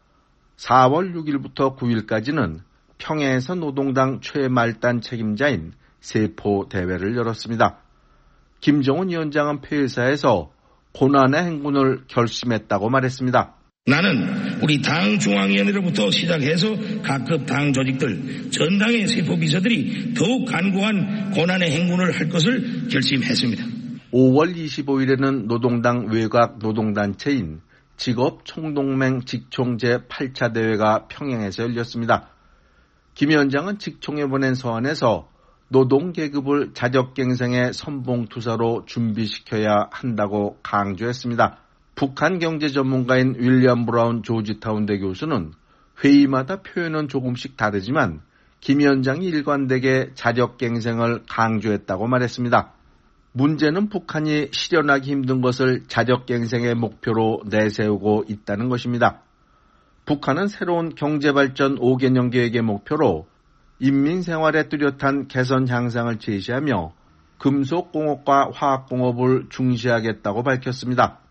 4월 6일부터 9일까지는 평양에서 노동당 최말단 책임자인 세포대회를 열었습니다. 김정은 위원장은 폐회사에서 고난의 행군을 결심했다고 말했습니다. 나는 우리 당 중앙위원회로부터 시작해서 각급 당 조직들, 전당의 세포비서들이 더욱 간구한 고난의 행군을 할 것을 결심했습니다. 5월 25일에는 노동당 외곽 노동단체인 직업총동맹 직총 제8차 대회가 평양에서 열렸습니다. 김 위원장은 직총에 보낸 서한에서 노동계급을 자력갱생의 선봉투사로 준비시켜야 한다고 강조했습니다. 북한 경제 전문가인 윌리엄 브라운 조지타운대 교수는 회의마다 표현은 조금씩 다르지만 김 위원장이 일관되게 자력갱생을 강조했다고 말했습니다. 문제는 북한이 실현하기 힘든 것을 자력갱생의 목표로 내세우고 있다는 것입니다. 북한은 새로운 경제발전 5개년 계획의 목표로 인민생활에 뚜렷한 개선 향상을 제시하며 금속공업과 화학공업을 중시하겠다고 밝혔습니다.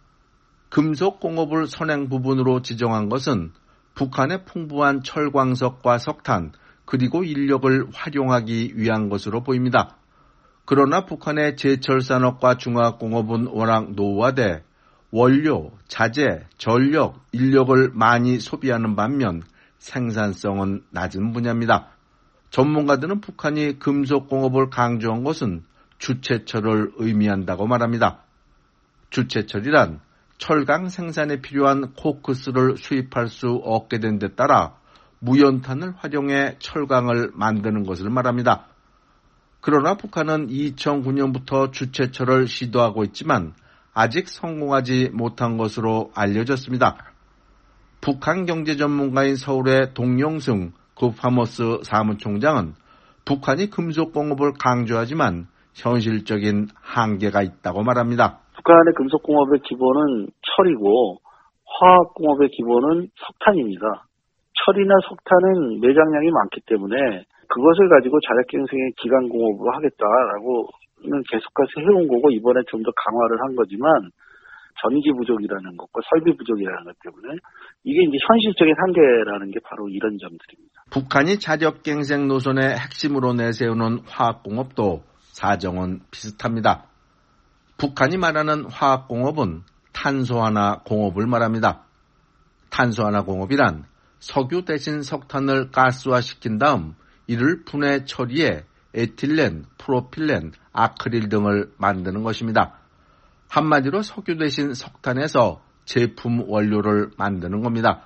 금속공업을 선행 부분으로 지정한 것은 북한의 풍부한 철광석과 석탄 그리고 인력을 활용하기 위한 것으로 보입니다. 그러나 북한의 제철산업과 중화공업은 워낙 노후화돼 원료, 자재, 전력, 인력을 많이 소비하는 반면 생산성은 낮은 분야입니다. 전문가들은 북한이 금속공업을 강조한 것은 주체철을 의미한다고 말합니다. 주체철이란 철강 생산에 필요한 코크스를 수입할 수 없게 된 데 따라 무연탄을 활용해 철강을 만드는 것을 말합니다. 그러나 북한은 2009년부터 주체철을 시도하고 있지만 아직 성공하지 못한 것으로 알려졌습니다. 북한 경제 전문가인 서울의 동영승 구파머스 사무총장은 북한이 금속 공업을 강조하지만 현실적인 한계가 있다고 말합니다. 북한의 금속 공업의 기본은 철이고 화학 공업의 기본은 석탄입니다. 철이나 석탄은 매장량이 많기 때문에 그것을 가지고 자력갱생의 기간 공업을 하겠다라고는 계속해서 해온 거고 이번에 좀 더 강화를 한 거지만 전기 부족이라는 것과 설비 부족이라는 것 때문에 이게 이제 현실적인 한계라는 게 바로 이런 점들입니다. 북한이 자력갱생 노선의 핵심으로 내세우는 화학공업도 사정은 비슷합니다. 북한이 말하는 화학공업은 탄소하나 공업을 말합니다. 탄소하나 공업이란 석유 대신 석탄을 가스화시킨 다음 이를 분해 처리해 에틸렌, 프로필렌, 아크릴 등을 만드는 것입니다. 한마디로 석유 대신 석탄에서 제품 원료를 만드는 겁니다.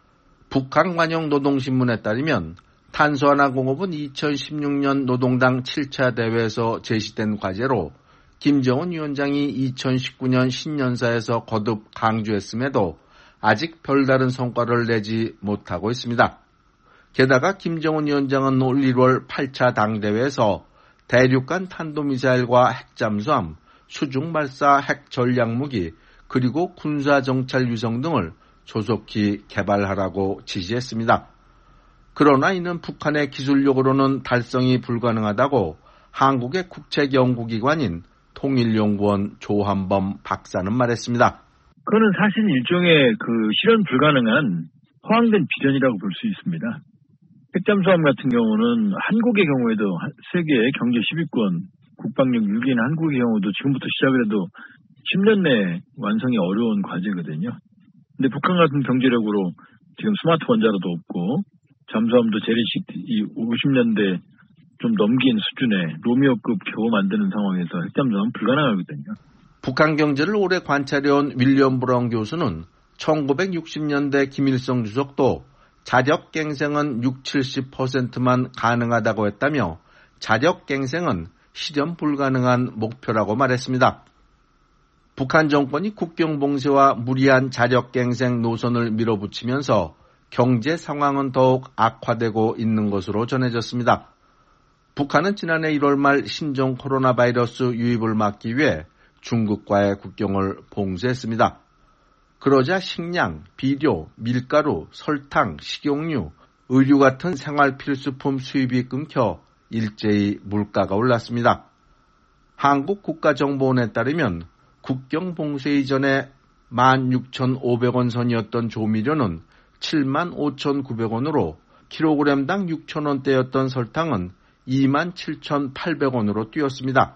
북한 관영 노동신문에 따르면 탄소하나 공업은 2016년 노동당 7차 대회에서 제시된 과제로 김정은 위원장이 2019년 신년사에서 거듭 강조했음에도 아직 별다른 성과를 내지 못하고 있습니다. 게다가 김정은 위원장은 올 1월 8차 당대회에서 대륙간 탄도미사일과 핵잠수함, 수중발사 핵전략무기, 그리고 군사정찰 위성 등을 조속히 개발하라고 지시했습니다. 그러나 이는 북한의 기술력으로는 달성이 불가능하다고 한국의 국책연구기관인 통일연구원 조한범 박사는 말했습니다. 그거는 사실 일종의 실현 불가능한 허황된 비전이라고 볼 수 있습니다. 핵잠수함 같은 경우는 한국의 경우에도 세계 경제 10위권, 국방력 6위인 한국의 경우도 지금부터 시작을 해도 10년 내에 완성이 어려운 과제거든요. 근데 북한 같은 경제력으로 지금 스마트 원자로도 없고 잠수함도 재래식 50년대 좀 넘긴 수준의 로미오급 겨우 만드는 상황에서 핵잠수함은 불가능하거든요. 북한 경제를 오래 관찰해온 윌리엄 브라운 교수는 1960년대 김일성 주석도 자력갱생은 60-70%만 가능하다고 했다며 자력갱생은 실현 불가능한 목표라고 말했습니다. 북한 정권이 국경 봉쇄와 무리한 자력갱생 노선을 밀어붙이면서 경제 상황은 더욱 악화되고 있는 것으로 전해졌습니다. 북한은 지난해 1월 말 신종 코로나 바이러스 유입을 막기 위해 중국과의 국경을 봉쇄했습니다. 그러자 식량, 비료, 밀가루, 설탕, 식용유, 의류 같은 생활 필수품 수입이 끊겨 일제히 물가가 올랐습니다. 한국 국가정보원에 따르면 국경 봉쇄 이전에 16,500원 선이었던 조미료는 75,900원으로 킬로그램당 6,000원대였던 설탕은 27,800원으로 뛰었습니다.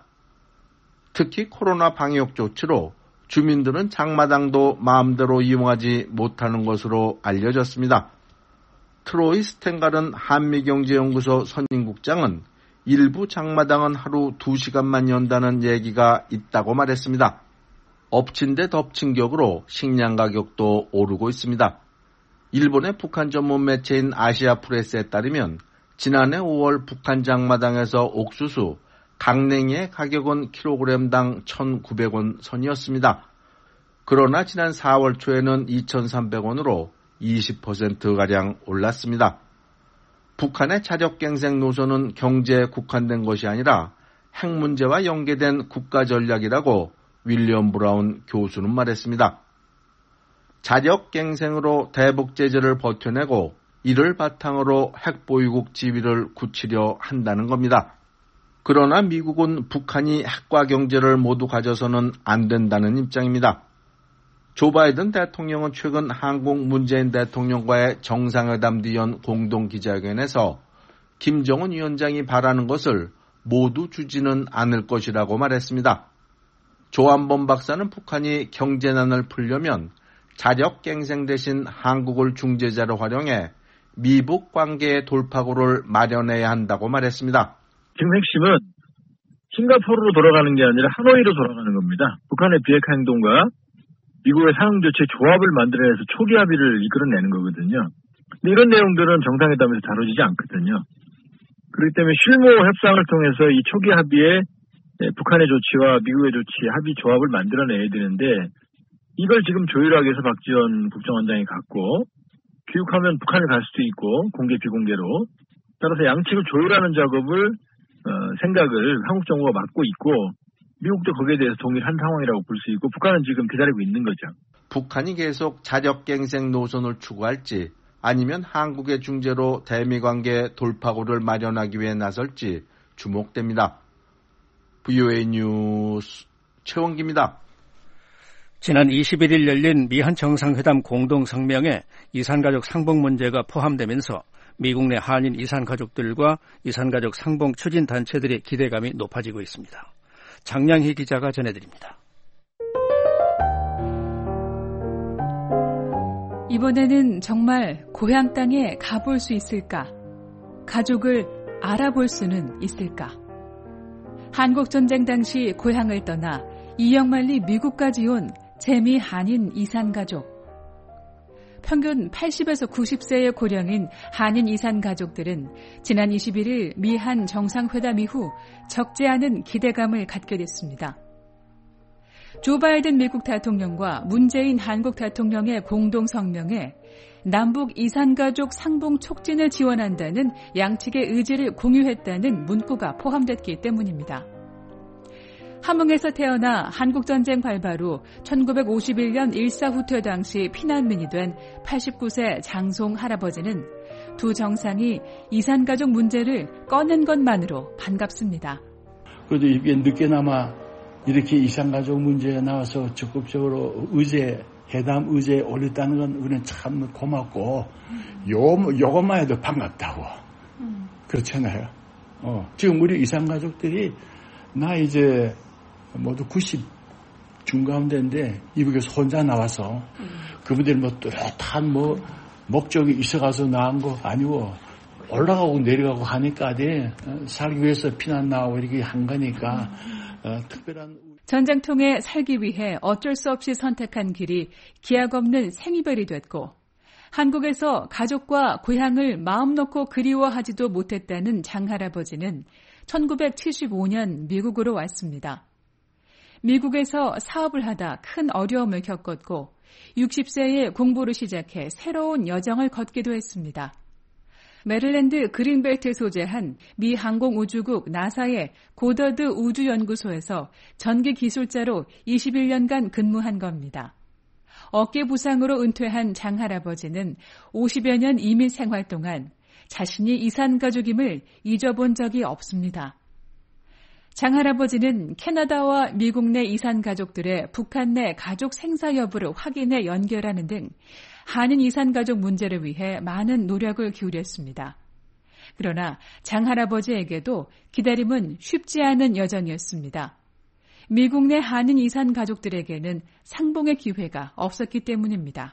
특히 코로나 방역 조치로 주민들은 장마당도 마음대로 이용하지 못하는 것으로 알려졌습니다. 트로이 스텐가른 한미경제연구소 선임국장은 일부 장마당은 하루 2시간만 연다는 얘기가 있다고 말했습니다. 엎친 데 덮친 격으로 식량 가격도 오르고 있습니다. 일본의 북한 전문 매체인 아시아프레스에 따르면 지난해 5월 북한 장마당에서 옥수수, 강냉이의 가격은 킬로그램당 1,900원 선이었습니다. 그러나 지난 4월 초에는 2,300원으로 20%가량 올랐습니다. 북한의 자력갱생 노선은 경제에 국한된 것이 아니라 핵 문제와 연계된 국가 전략이라고 윌리엄 브라운 교수는 말했습니다. 자력갱생으로 대북 제재를 버텨내고 이를 바탕으로 핵보유국 지위를 굳히려 한다는 겁니다. 그러나 미국은 북한이 핵과 경제를 모두 가져서는 안 된다는 입장입니다. 조 바이든 대통령은 최근 한국 문재인 대통령과의 정상회담 뒤연 공동기자회견에서 김정은 위원장이 바라는 것을 모두 주지는 않을 것이라고 말했습니다. 조한범 박사는 북한이 경제난을 풀려면 자력갱생 대신 한국을 중재자로 활용해 미북 관계의 돌파구를 마련해야 한다고 말했습니다. 지금 핵심은 싱가포르로 돌아가는 게 아니라 하노이로 돌아가는 겁니다. 북한의 비핵화 행동과 미국의 상응 조치의 조합을 만들어내서 초기 합의를 이끌어내는 거거든요. 근데 이런 내용들은 정상회담에서 다뤄지지 않거든요. 그렇기 때문에 실무 협상을 통해서 이 초기 합의에 북한의 조치와 미국의 조치 합의 조합을 만들어내야 되는데 이걸 지금 조율하기 위해서 박지원 국정원장이 갔고 귀국하면 북한을 갈 수도 있고 공개 비공개로. 따라서 양측을 조율하는 작업을 생각을 한국 정부가 맡고 있고 미국도 거기에 대해서 동의를 한 상황이라고 볼 수 있고 북한은 지금 기다리고 있는 거죠. 북한이 계속 자력갱생 노선을 추구할지 아니면 한국의 중재로 대미관계 돌파구를 마련하기 위해 나설지 주목됩니다. VOA 뉴스 최원기입니다. 지난 21일 열린 미한 정상회담 공동성명에 이산가족 상봉 문제가 포함되면서 미국 내 한인 이산가족들과 이산가족 상봉 추진단체들의 기대감이 높아지고 있습니다. 장량희 기자가 전해드립니다. 이번에는 정말 고향 땅에 가볼 수 있을까? 가족을 알아볼 수는 있을까? 한국전쟁 당시 고향을 떠나 2년 만리 미국까지 온 재미 한인 이산가족. 평균 80에서 90세의 고령인 한인 이산가족들은 지난 21일 미한 정상회담 이후 적지 않은 기대감을 갖게 됐습니다. 조 바이든 미국 대통령과 문재인 한국 대통령의 공동성명에 남북 이산가족 상봉 촉진을 지원한다는 양측의 의지를 공유했다는 문구가 포함됐기 때문입니다. 함흥에서 태어나 한국전쟁 발발 후 1951년 일사후퇴 당시 피난민이 된 89세 장송 할아버지는 두 정상이 이산가족 문제를 꺼낸 것만으로 반갑습니다. 그래도 이게 늦게나마 이렇게 이산가족 문제에 나와서 적극적으로 회담 의제에 올렸다는 건 우리는 참 고맙고 요것만 해도 반갑다고. 그렇잖아요. 지금 우리 이산가족들이 나 이제 모두 90 중가운데인데 이북에서 혼자 나와서 그분들 뚜렷한 목적이 있어가서 나온 거 아니고 올라가고 내려가고 하니까 살기 위해서 피난 나오고 이렇게 한 거니까 특별한 전쟁통에 살기 위해 어쩔 수 없이 선택한 길이 기약 없는 생이별이 됐고 한국에서 가족과 고향을 마음 놓고 그리워하지도 못했다는 장할아버지는 1975년 미국으로 왔습니다. 미국에서 사업을 하다 큰 어려움을 겪었고 60세에 공부를 시작해 새로운 여정을 걷기도 했습니다. 메릴랜드 그린벨트 소재한 미 항공우주국 나사의 고더드 우주연구소에서 전기기술자로 21년간 근무한 겁니다. 어깨 부상으로 은퇴한 장할아버지는 50여 년 이민 생활 동안 자신이 이산가족임을 잊어본 적이 없습니다. 장할아버지는 캐나다와 미국 내 이산가족들의 북한 내 가족 생사 여부를 확인해 연결하는 등 한인 이산가족 문제를 위해 많은 노력을 기울였습니다. 그러나 장할아버지에게도 기다림은 쉽지 않은 여정이었습니다. 미국 내 한인 이산가족들에게는 상봉의 기회가 없었기 때문입니다.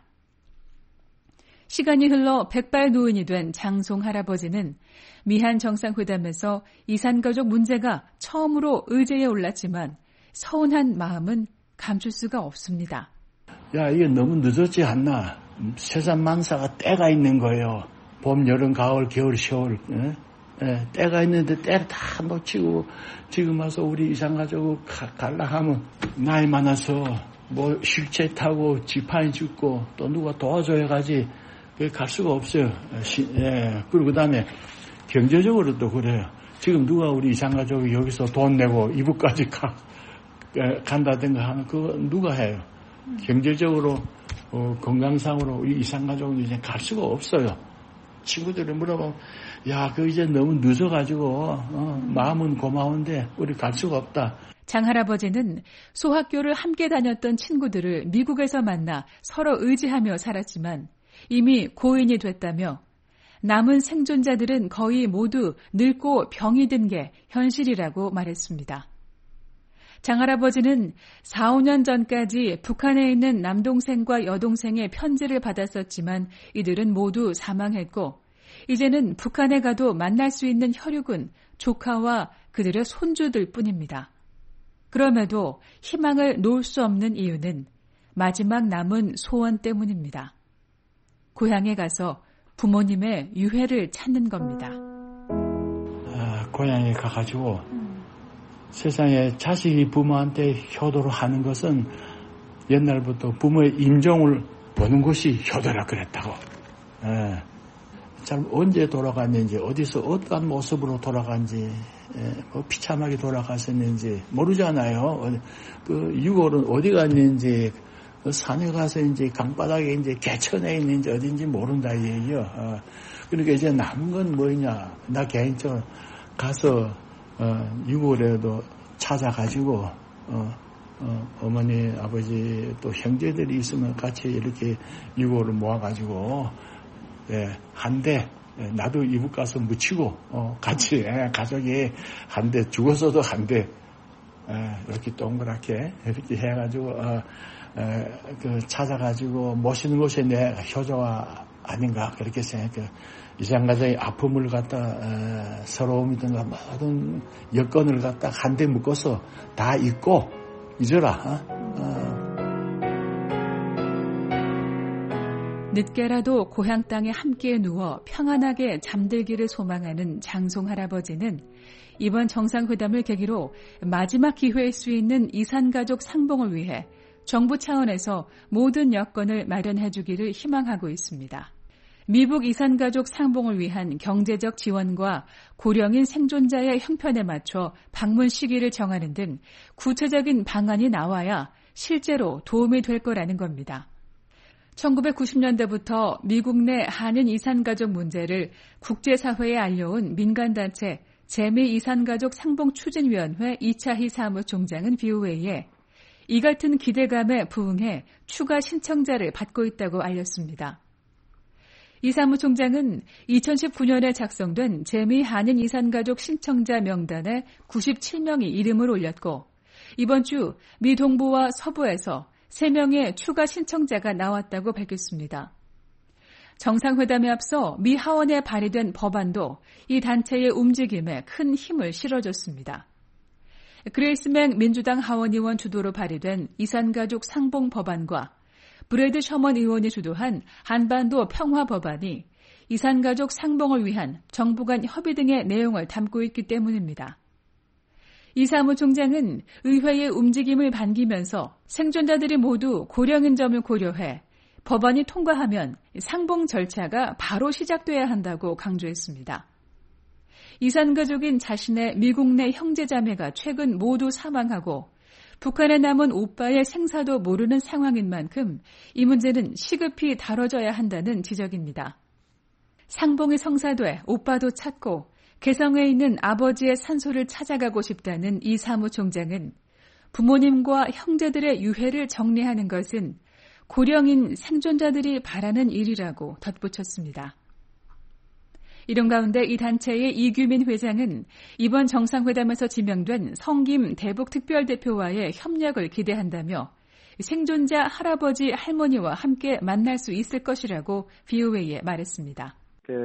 시간이 흘러 백발노인이 된 장송 할아버지는 미한 정상회담에서 이산가족 문제가 처음으로 의제에 올랐지만 서운한 마음은 감출 수가 없습니다. 야, 이게 너무 늦었지 않나? 세상 만사가 때가 있는 거예요. 봄, 여름, 가을, 겨울, 겨울. 때가 있는데 때를 다 놓치고 지금 와서 우리 이산가족 갈라 하면 나이 많아서 휠체어 타고 지팡이 짚고 또 누가 도와줘야 가지 갈 수가 없어요. 그리고 그다음에 경제적으로도 그래요. 지금 누가 우리 이산가족이 여기서 돈 내고 이북까지 간다든가 하는 그거 누가 해요? 경제적으로 건강상으로 우리 이산가족은 이제 갈 수가 없어요. 친구들이 물어보면 야, 그 이제 너무 늦어가지고 마음은 고마운데 우리 갈 수가 없다. 장할아버지는 소학교를 함께 다녔던 친구들을 미국에서 만나 서로 의지하며 살았지만 이미 고인이 됐다며 남은 생존자들은 거의 모두 늙고 병이 든 게 현실이라고 말했습니다. 장할아버지는 4, 5년 전까지 북한에 있는 남동생과 여동생의 편지를 받았었지만 이들은 모두 사망했고 이제는 북한에 가도 만날 수 있는 혈육은 조카와 그들의 손주들 뿐입니다. 그럼에도 희망을 놓을 수 없는 이유는 마지막 남은 소원 때문입니다. 고향에 가서 부모님의 유해를 찾는 겁니다. 고향에 가가지고 세상에 자식이 부모한테 효도를 하는 것은 옛날부터 부모의 인정을 보는 것이 효도라 그랬다고. 참 언제 돌아갔는지, 어디서 어떠한 모습으로 돌아간지, 뭐 비참하게 돌아갔었는지 모르잖아요. 그 6월은 어디 갔는지, 그 산에 가서 이제 강바닥에 이제 개천에 있는지 어딘지 모른다 이 얘기요. 그러니까 이제 남은 건 뭐냐? 나 개인적으로 가서 6월에도 찾아가지고 어머니, 아버지 또 형제들이 있으면 같이 이렇게 6월을 모아가지고 한 대, 나도 이북 가서 묻히고 같이 가족이 한 대, 죽었어도 한 대, 이렇게 동그랗게 이렇게 해가지고 그 찾아가지고 모시는 것이 내 효조가 아닌가 그렇게 생각해요. 이산가족의 아픔을 갖다 서러움이든가 모든 여건을 갖다 한 대 묶어서 다 잊고 잊어라. 늦게라도 고향 땅에 함께 누워 평안하게 잠들기를 소망하는 장송 할아버지는 이번 정상회담을 계기로 마지막 기회일 수 있는 이산가족 상봉을 위해 정부 차원에서 모든 여건을 마련해 주기를 희망하고 있습니다. 미북 이산가족 상봉을 위한 경제적 지원과 고령인 생존자의 형편에 맞춰 방문 시기를 정하는 등 구체적인 방안이 나와야 실제로 도움이 될 거라는 겁니다. 1990년대부터 미국 내 한인 이산가족 문제를 국제사회에 알려온 민간단체 재미이산가족 상봉추진위원회 이차희 사무총장은 BOA에 이 같은 기대감에 부응해 추가 신청자를 받고 있다고 알렸습니다. 이 사무총장은 2019년에 작성된 재미 한인 이산가족 신청자 명단에 97명이 이름을 올렸고 이번 주 미 동부와 서부에서 3명의 추가 신청자가 나왔다고 밝혔습니다. 정상회담에 앞서 미 하원에 발의된 법안도 이 단체의 움직임에 큰 힘을 실어줬습니다. 그레이스 맥 민주당 하원의원 주도로 발의된 이산가족 상봉 법안과 브래드 셔먼 의원이 주도한 한반도 평화 법안이 이산가족 상봉을 위한 정부 간 협의 등의 내용을 담고 있기 때문입니다. 이 사무총장은 의회의 움직임을 반기면서 생존자들이 모두 고령인 점을 고려해 법안이 통과하면 상봉 절차가 바로 시작돼야 한다고 강조했습니다. 이산가족인 자신의 미국 내 형제자매가 최근 모두 사망하고 북한에 남은 오빠의 생사도 모르는 상황인 만큼 이 문제는 시급히 다뤄져야 한다는 지적입니다. 상봉이 성사돼 오빠도 찾고 개성에 있는 아버지의 산소를 찾아가고 싶다는 이 사무총장은 부모님과 형제들의 유해를 정리하는 것은 고령인 생존자들이 바라는 일이라고 덧붙였습니다. 이런 가운데 이 단체의 이규민 회장은 이번 정상회담에서 지명된 성김 대북특별대표와의 협력을 기대한다며 생존자 할아버지 할머니와 함께 만날 수 있을 것이라고 BOA에 말했습니다.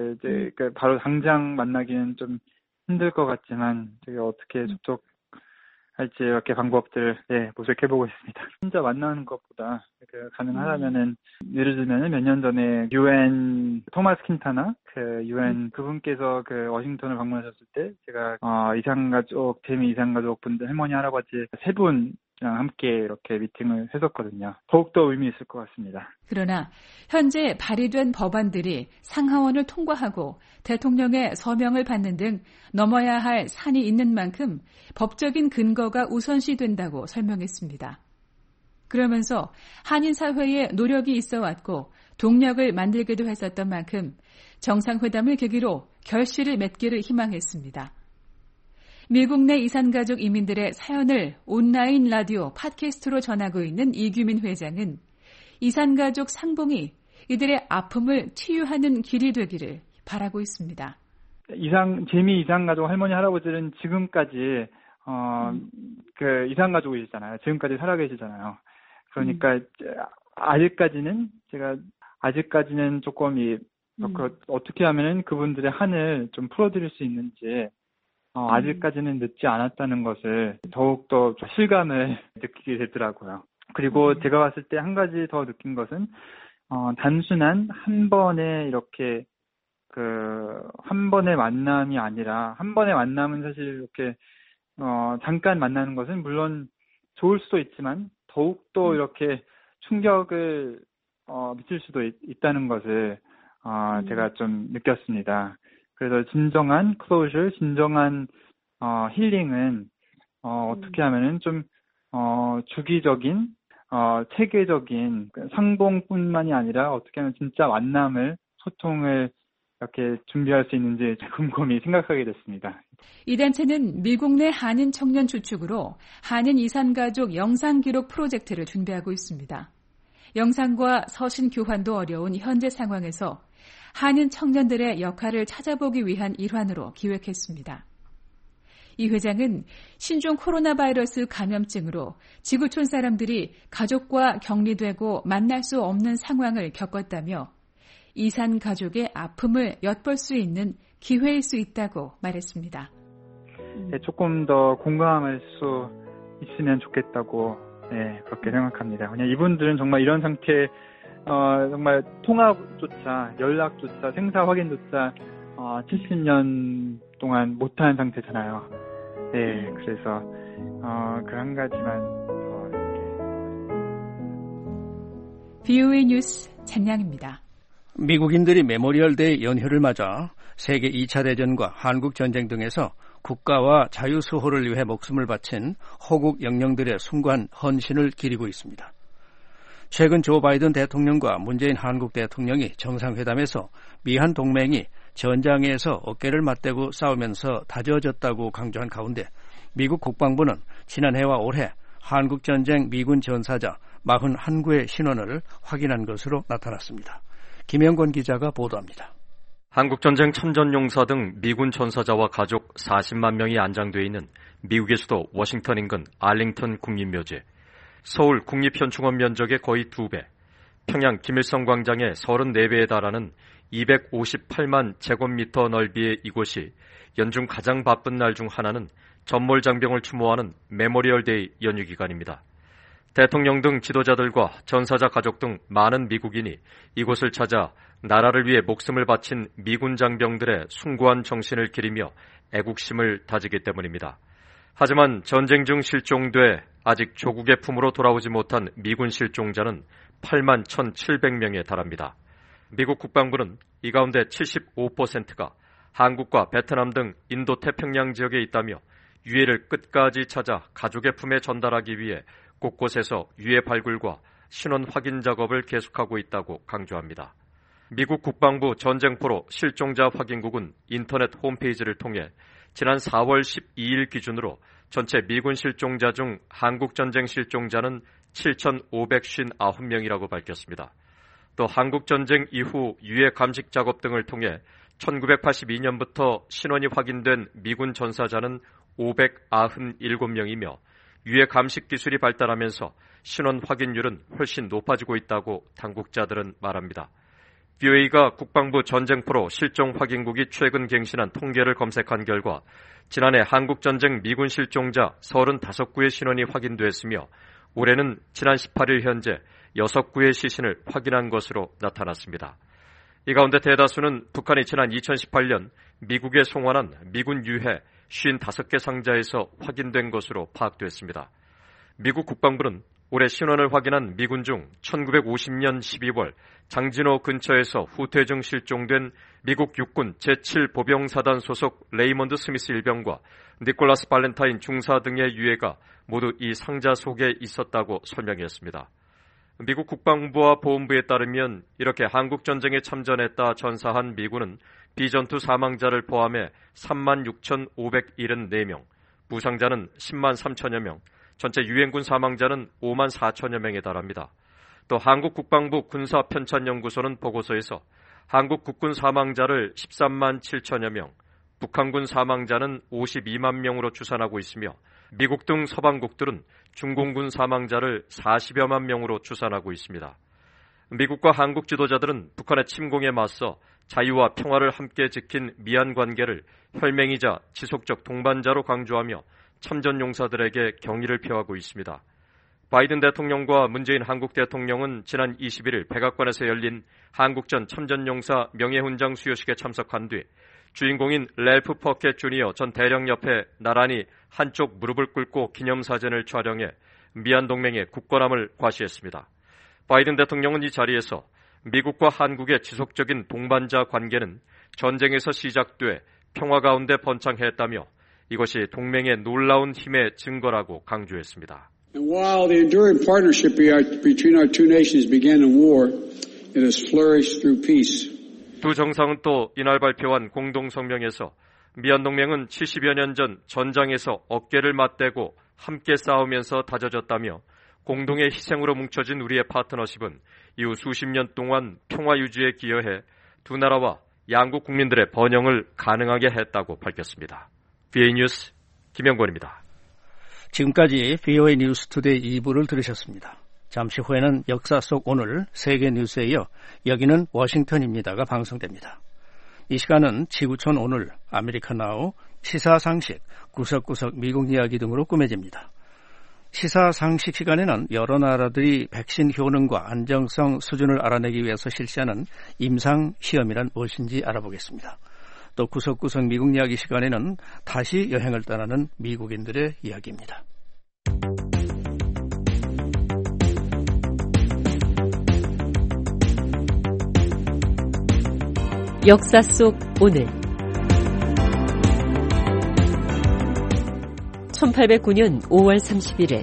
바로 당장 만나기는 좀 힘들 것 같지만 저희가 어떻게 접촉할지 이렇게 방법들 모색해보고 있습니다. 혼자 만나는 것보다 가능하다면은 예를 들면 몇 년 전에 UN 토마스 킨타나 UN 그분께서 워싱턴을 방문하셨을 때 제가 이산가족 재미 이산가족 분들 할머니 할아버지 3분이랑 함께 이렇게 미팅을 했었거든요. 더욱더 의미 있을 것 같습니다. 그러나 현재 발의된 법안들이 상하원을 통과하고 대통령의 서명을 받는 등 넘어야 할 산이 있는 만큼 법적인 근거가 우선시된다고 설명했습니다. 그러면서 한인 사회에 노력이 있어 왔고 동력을 만들기도 했었던 만큼 정상회담을 계기로 결실을 맺기를 희망했습니다. 미국 내 이산가족 이민들의 사연을 온라인 라디오 팟캐스트로 전하고 있는 이규민 회장은 이산가족 상봉이 이들의 아픔을 치유하는 길이 되기를 바라고 있습니다. 재미 이산가족 할머니 할아버지는 지금까지 이산가족이시잖아요. 지금까지 살아계시잖아요. 그러니까 아직까지는 조금 어떻게 하면은 그분들의 한을 좀 풀어드릴 수 있는지 아직까지는 늦지 않았다는 것을 더욱더 실감을 느끼게 되더라고요. 그리고 제가 봤을 때 한 가지 더 느낀 것은 단순한 한 번의 한 번의 만남이 아니라 한 번의 만남은 사실 이렇게 잠깐 만나는 것은 물론 좋을 수도 있지만 더욱더 이렇게 충격을 미칠 수도 있다는 것을 제가 좀 느꼈습니다. 그래서 진정한 클로저, 진정한 힐링은 어떻게 하면은 좀 주기적인 체계적인 상봉뿐만이 아니라 어떻게 하면 진짜 만남을, 소통을 이렇게 준비할 수 있는지 곰곰이 생각하게 됐습니다. 이 단체는 미국 내 한인 청년 주축으로 한인 이산가족 영상기록 프로젝트를 준비하고 있습니다. 영상과 서신 교환도 어려운 현재 상황에서 한인 청년들의 역할을 찾아보기 위한 일환으로 기획했습니다. 이 회장은 신종 코로나 바이러스 감염증으로 지구촌 사람들이 가족과 격리되고 만날 수 없는 상황을 겪었다며 이산 가족의 아픔을 엿볼 수 있는 기회일 수 있다고 말했습니다. 조금 더 공감할 수 있으면 좋겠다고 그렇게 생각합니다. 그냥 이분들은 정말 이런 상태에 정말 통화조차, 연락조차, 생사 확인조차 70년 동안 못한 상태잖아요. 그래서 그 한 가지만 VOA 뉴스 전량입니다. 미국인들이 메모리얼데이 연휴를 맞아 세계 2차 대전과 한국전쟁 등에서 국가와 자유수호를 위해 목숨을 바친 호국 영령들의 숭고한 헌신을 기리고 있습니다. 최근 조 바이든 대통령과 문재인 한국 대통령이 정상회담에서 미한 동맹이 전장에서 어깨를 맞대고 싸우면서 다져졌다고 강조한 가운데 미국 국방부는 지난해와 올해 한국전쟁 미군 전사자 41구의 신원을 확인한 것으로 나타났습니다. 김영권 기자가 보도합니다. 한국전쟁 참전용사 등 미군 전사자와 가족 40만 명이 안장돼 있는 미국의 수도 워싱턴 인근 알링턴 국립묘지. 서울 국립현충원 면적의 거의 2배, 평양 김일성 광장의 34배에 달하는 258만 제곱미터 넓이의 이곳이 연중 가장 바쁜 날 중 하나는 전몰장병을 추모하는 메모리얼데이 연휴 기간입니다. 대통령 등 지도자들과 전사자 가족 등 많은 미국인이 이곳을 찾아 나라를 위해 목숨을 바친 미군 장병들의 숭고한 정신을 기리며 애국심을 다지기 때문입니다. 하지만 전쟁 중 실종돼 아직 조국의 품으로 돌아오지 못한 미군 실종자는 8만 1,700명에 달합니다. 미국 국방부는 이 가운데 75%가 한국과 베트남 등 인도 태평양 지역에 있다며 유해를 끝까지 찾아 가족의 품에 전달하기 위해 곳곳에서 유해 발굴과 신원 확인 작업을 계속하고 있다고 강조합니다. 미국 국방부 전쟁포로 실종자 확인국은 인터넷 홈페이지를 통해 지난 4월 12일 기준으로 전체 미군 실종자 중 한국전쟁 실종자는 7,559명이라고 밝혔습니다. 또 한국전쟁 이후 유해 감식 작업 등을 통해 1982년부터 신원이 확인된 미군 전사자는 597명이며 유해 감식 기술이 발달하면서 신원 확인율은 훨씬 높아지고 있다고 당국자들은 말합니다. VOA가 국방부 전쟁포로 실종 확인국이 최근 갱신한 통계를 검색한 결과 지난해 한국전쟁 미군 실종자 35구의 신원이 확인됐으며 올해는 지난 18일 현재 6구의 시신을 확인한 것으로 나타났습니다. 이 가운데 대다수는 북한이 지난 2018년 미국에 송환한 미군 유해 55개 상자에서 확인된 것으로 파악됐습니다. 미국 국방부는 올해 신원을 확인한 미군 중 1950년 12월 장진호 근처에서 후퇴 중 실종된 미국 육군 제7보병사단 소속 레이먼드 스미스 일병과 니콜라스 발렌타인 중사 등의 유해가 모두 이 상자 속에 있었다고 설명했습니다. 미국 국방부와 보훈부에 따르면 이렇게 한국전쟁에 참전했다 전사한 미군은 비전투 사망자를 포함해 36,574명, 부상자는 10만 3천여 명, 전체 유엔군 사망자는 5만 4천여 명에 달합니다. 또 한국국방부 군사편찬연구소는 보고서에서 한국 국군 사망자를 13만 7천여 명, 북한군 사망자는 52만 명으로 추산하고 있으며 미국 등 서방국들은 중공군 사망자를 40여만 명으로 추산하고 있습니다. 미국과 한국 지도자들은 북한의 침공에 맞서 자유와 평화를 함께 지킨 미한 관계를 혈맹이자 지속적 동반자로 강조하며 참전용사들에게 경의를 표하고 있습니다. 바이든 대통령과 문재인 한국 대통령은 지난 21일 백악관에서 열린 한국전 참전용사 명예훈장 수여식에 참석한 뒤 주인공인 랠프 퍼켓 주니어 전 대령 옆에 나란히 한쪽 무릎을 꿇고 기념사진을 촬영해 미한 동맹의 굳건함을 과시했습니다. 바이든 대통령은 이 자리에서 미국과 한국의 지속적인 동반자 관계는 전쟁에서 시작돼 평화 가운데 번창했다며 이것이 동맹의 놀라운 힘의 증거라고 강조했습니다. And while the enduring partnership between our two nations began in war, it has flourished through peace. 두 정상은 또 이날 발표한 공동성명에서 미얀동맹은 70여 년 전 전장에서 어깨를 맞대고 함께 싸우면서 다져졌다며 공동의 희생으로 뭉쳐진 우리의 파트너십은 이후 수십 년 동안 평화 유지에 기여해 두 나라와 양국 국민들의 번영을 가능하게 했다고 밝혔습니다. VOA 뉴스 김영권입니다. 지금까지 VOA 뉴스 투데이 2부를 들으셨습니다. 잠시 후에는 역사 속 오늘 세계 뉴스에 이어 여기는 워싱턴입니다가 방송됩니다. 이 시간은 지구촌 오늘, 아메리카 나우, 시사상식, 구석구석 미국 이야기 등으로 꾸며집니다. 시사상식 시간에는 여러 나라들이 백신 효능과 안정성 수준을 알아내기 위해서 실시하는 임상시험이란 무엇인지 알아보겠습니다. 또 구석구석 미국 이야기 시간에는 다시 여행을 떠나는 미국인들의 이야기입니다. 역사 속 오늘 1809년 5월 31일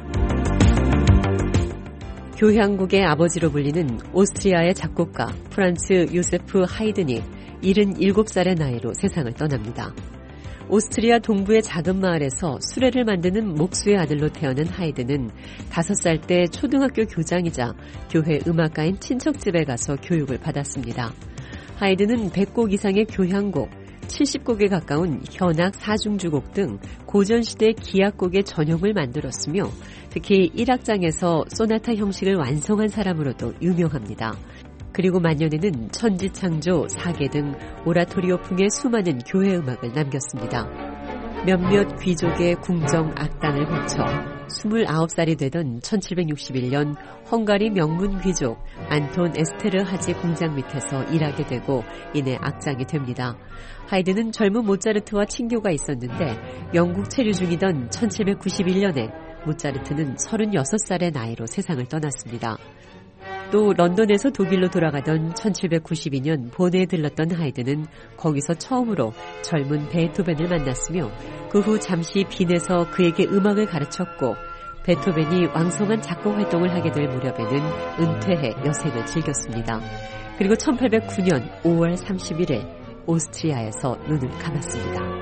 교향곡의 아버지로 불리는 오스트리아의 작곡가 프란츠 요세프 하이든이 77살의 나이로 세상을 떠납니다. 오스트리아 동부의 작은 마을에서 수레를 만드는 목수의 아들로 태어난 하이든은 5살 때 초등학교 교장이자 교회 음악가인 친척집에 가서 교육을 받았습니다. 하이든은 100곡 이상의 교향곡, 70곡에 가까운 현악 4중주곡 등 고전시대 기악곡의 전형을 만들었으며 특히 1악장에서 소나타 형식을 완성한 사람으로도 유명합니다. 그리고 만년에는 천지창조, 사계 등 오라토리오풍의 수많은 교회 음악을 남겼습니다. 몇몇 귀족의 궁정 악단을 거쳐 29살이 되던 1761년 헝가리 명문 귀족 안톤 에스테르하지 공장 밑에서 일하게 되고 이내 악장이 됩니다. 하이든은 젊은 모차르트와 친교가 있었는데 영국 체류 중이던 1791년에 모차르트는 36살의 나이로 세상을 떠났습니다. 또 런던에서 독일로 돌아가던 1792년 본에 들렀던 하이든은 거기서 처음으로 젊은 베토벤을 만났으며 그 후 잠시 빈에서 그에게 음악을 가르쳤고 베토벤이 왕성한 작곡 활동을 하게 될 무렵에는 은퇴해 여생을 즐겼습니다. 그리고 1809년 5월 31일 오스트리아에서 눈을 감았습니다.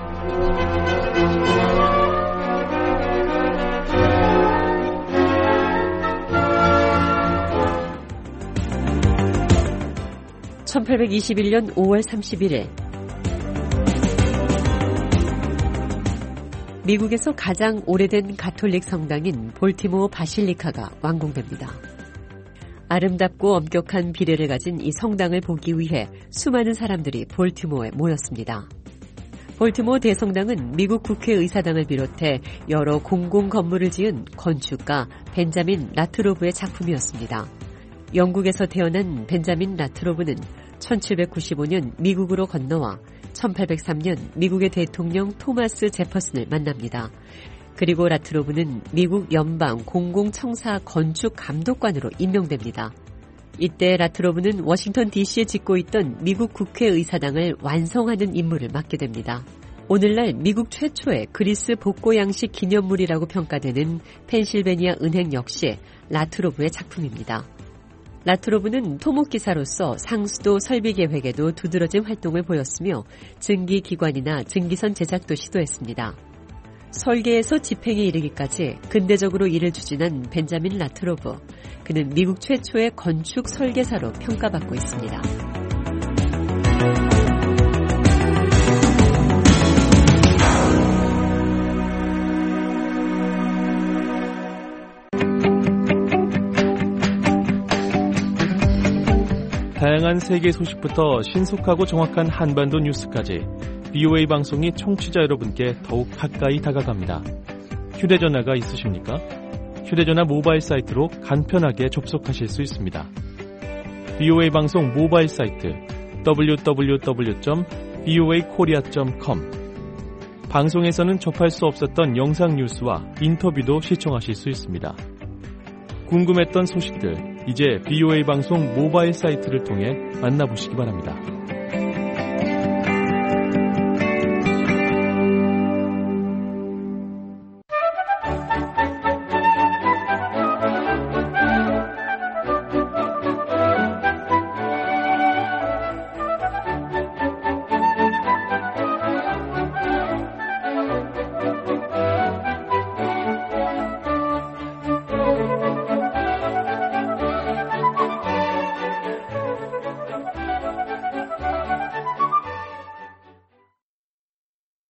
(1821년 5월 31일) 미국에서 가장 오래된 가톨릭 성당인 볼티모어 바실리카가 완공됩니다. 아름답고 엄격한 비례를 가진 이 성당을 보기 위해 수많은 사람들이 볼티모어에 모였습니다. 볼티모어 대성당은 미국 국회의사당을 비롯해 여러 공공 건물을 지은 건축가 벤자민 라트로브의 작품이었습니다. 영국에서 태어난 벤자민 라트로브는 1795년 미국으로 건너와 1803년 미국의 대통령 토마스 제퍼슨을 만납니다. 그리고 라트로브는 미국 연방 공공청사 건축 감독관으로 임명됩니다. 이때 라트로브는 워싱턴 DC에 짓고 있던 미국 국회의사당을 완성하는 임무를 맡게 됩니다. 오늘날 미국 최초의 그리스 복고 양식 기념물이라고 평가되는 펜실베니아 은행 역시 라트로브의 작품입니다. 라트로브는 토목기사로서 상수도 설비 계획에도 두드러진 활동을 보였으며 증기기관이나 증기선 제작도 시도했습니다. 설계에서 집행에 이르기까지 근대적으로 일을 추진한 벤자민 라트로브. 그는 미국 최초의 건축 설계사로 평가받고 있습니다. 다양한 세계 소식부터 신속하고 정확한 한반도 뉴스까지 VOA 방송이 청취자 여러분께 더욱 가까이 다가갑니다. 휴대전화가 있으십니까? 휴대전화 모바일 사이트로 간편하게 접속하실 수 있습니다. VOA 방송 모바일 사이트 www.voakorea.com 방송에서는 접할 수 없었던 영상 뉴스와 인터뷰도 시청하실 수 있습니다. 궁금했던 소식들 이제 BOA 방송 모바일 사이트를 통해 만나보시기 바랍니다.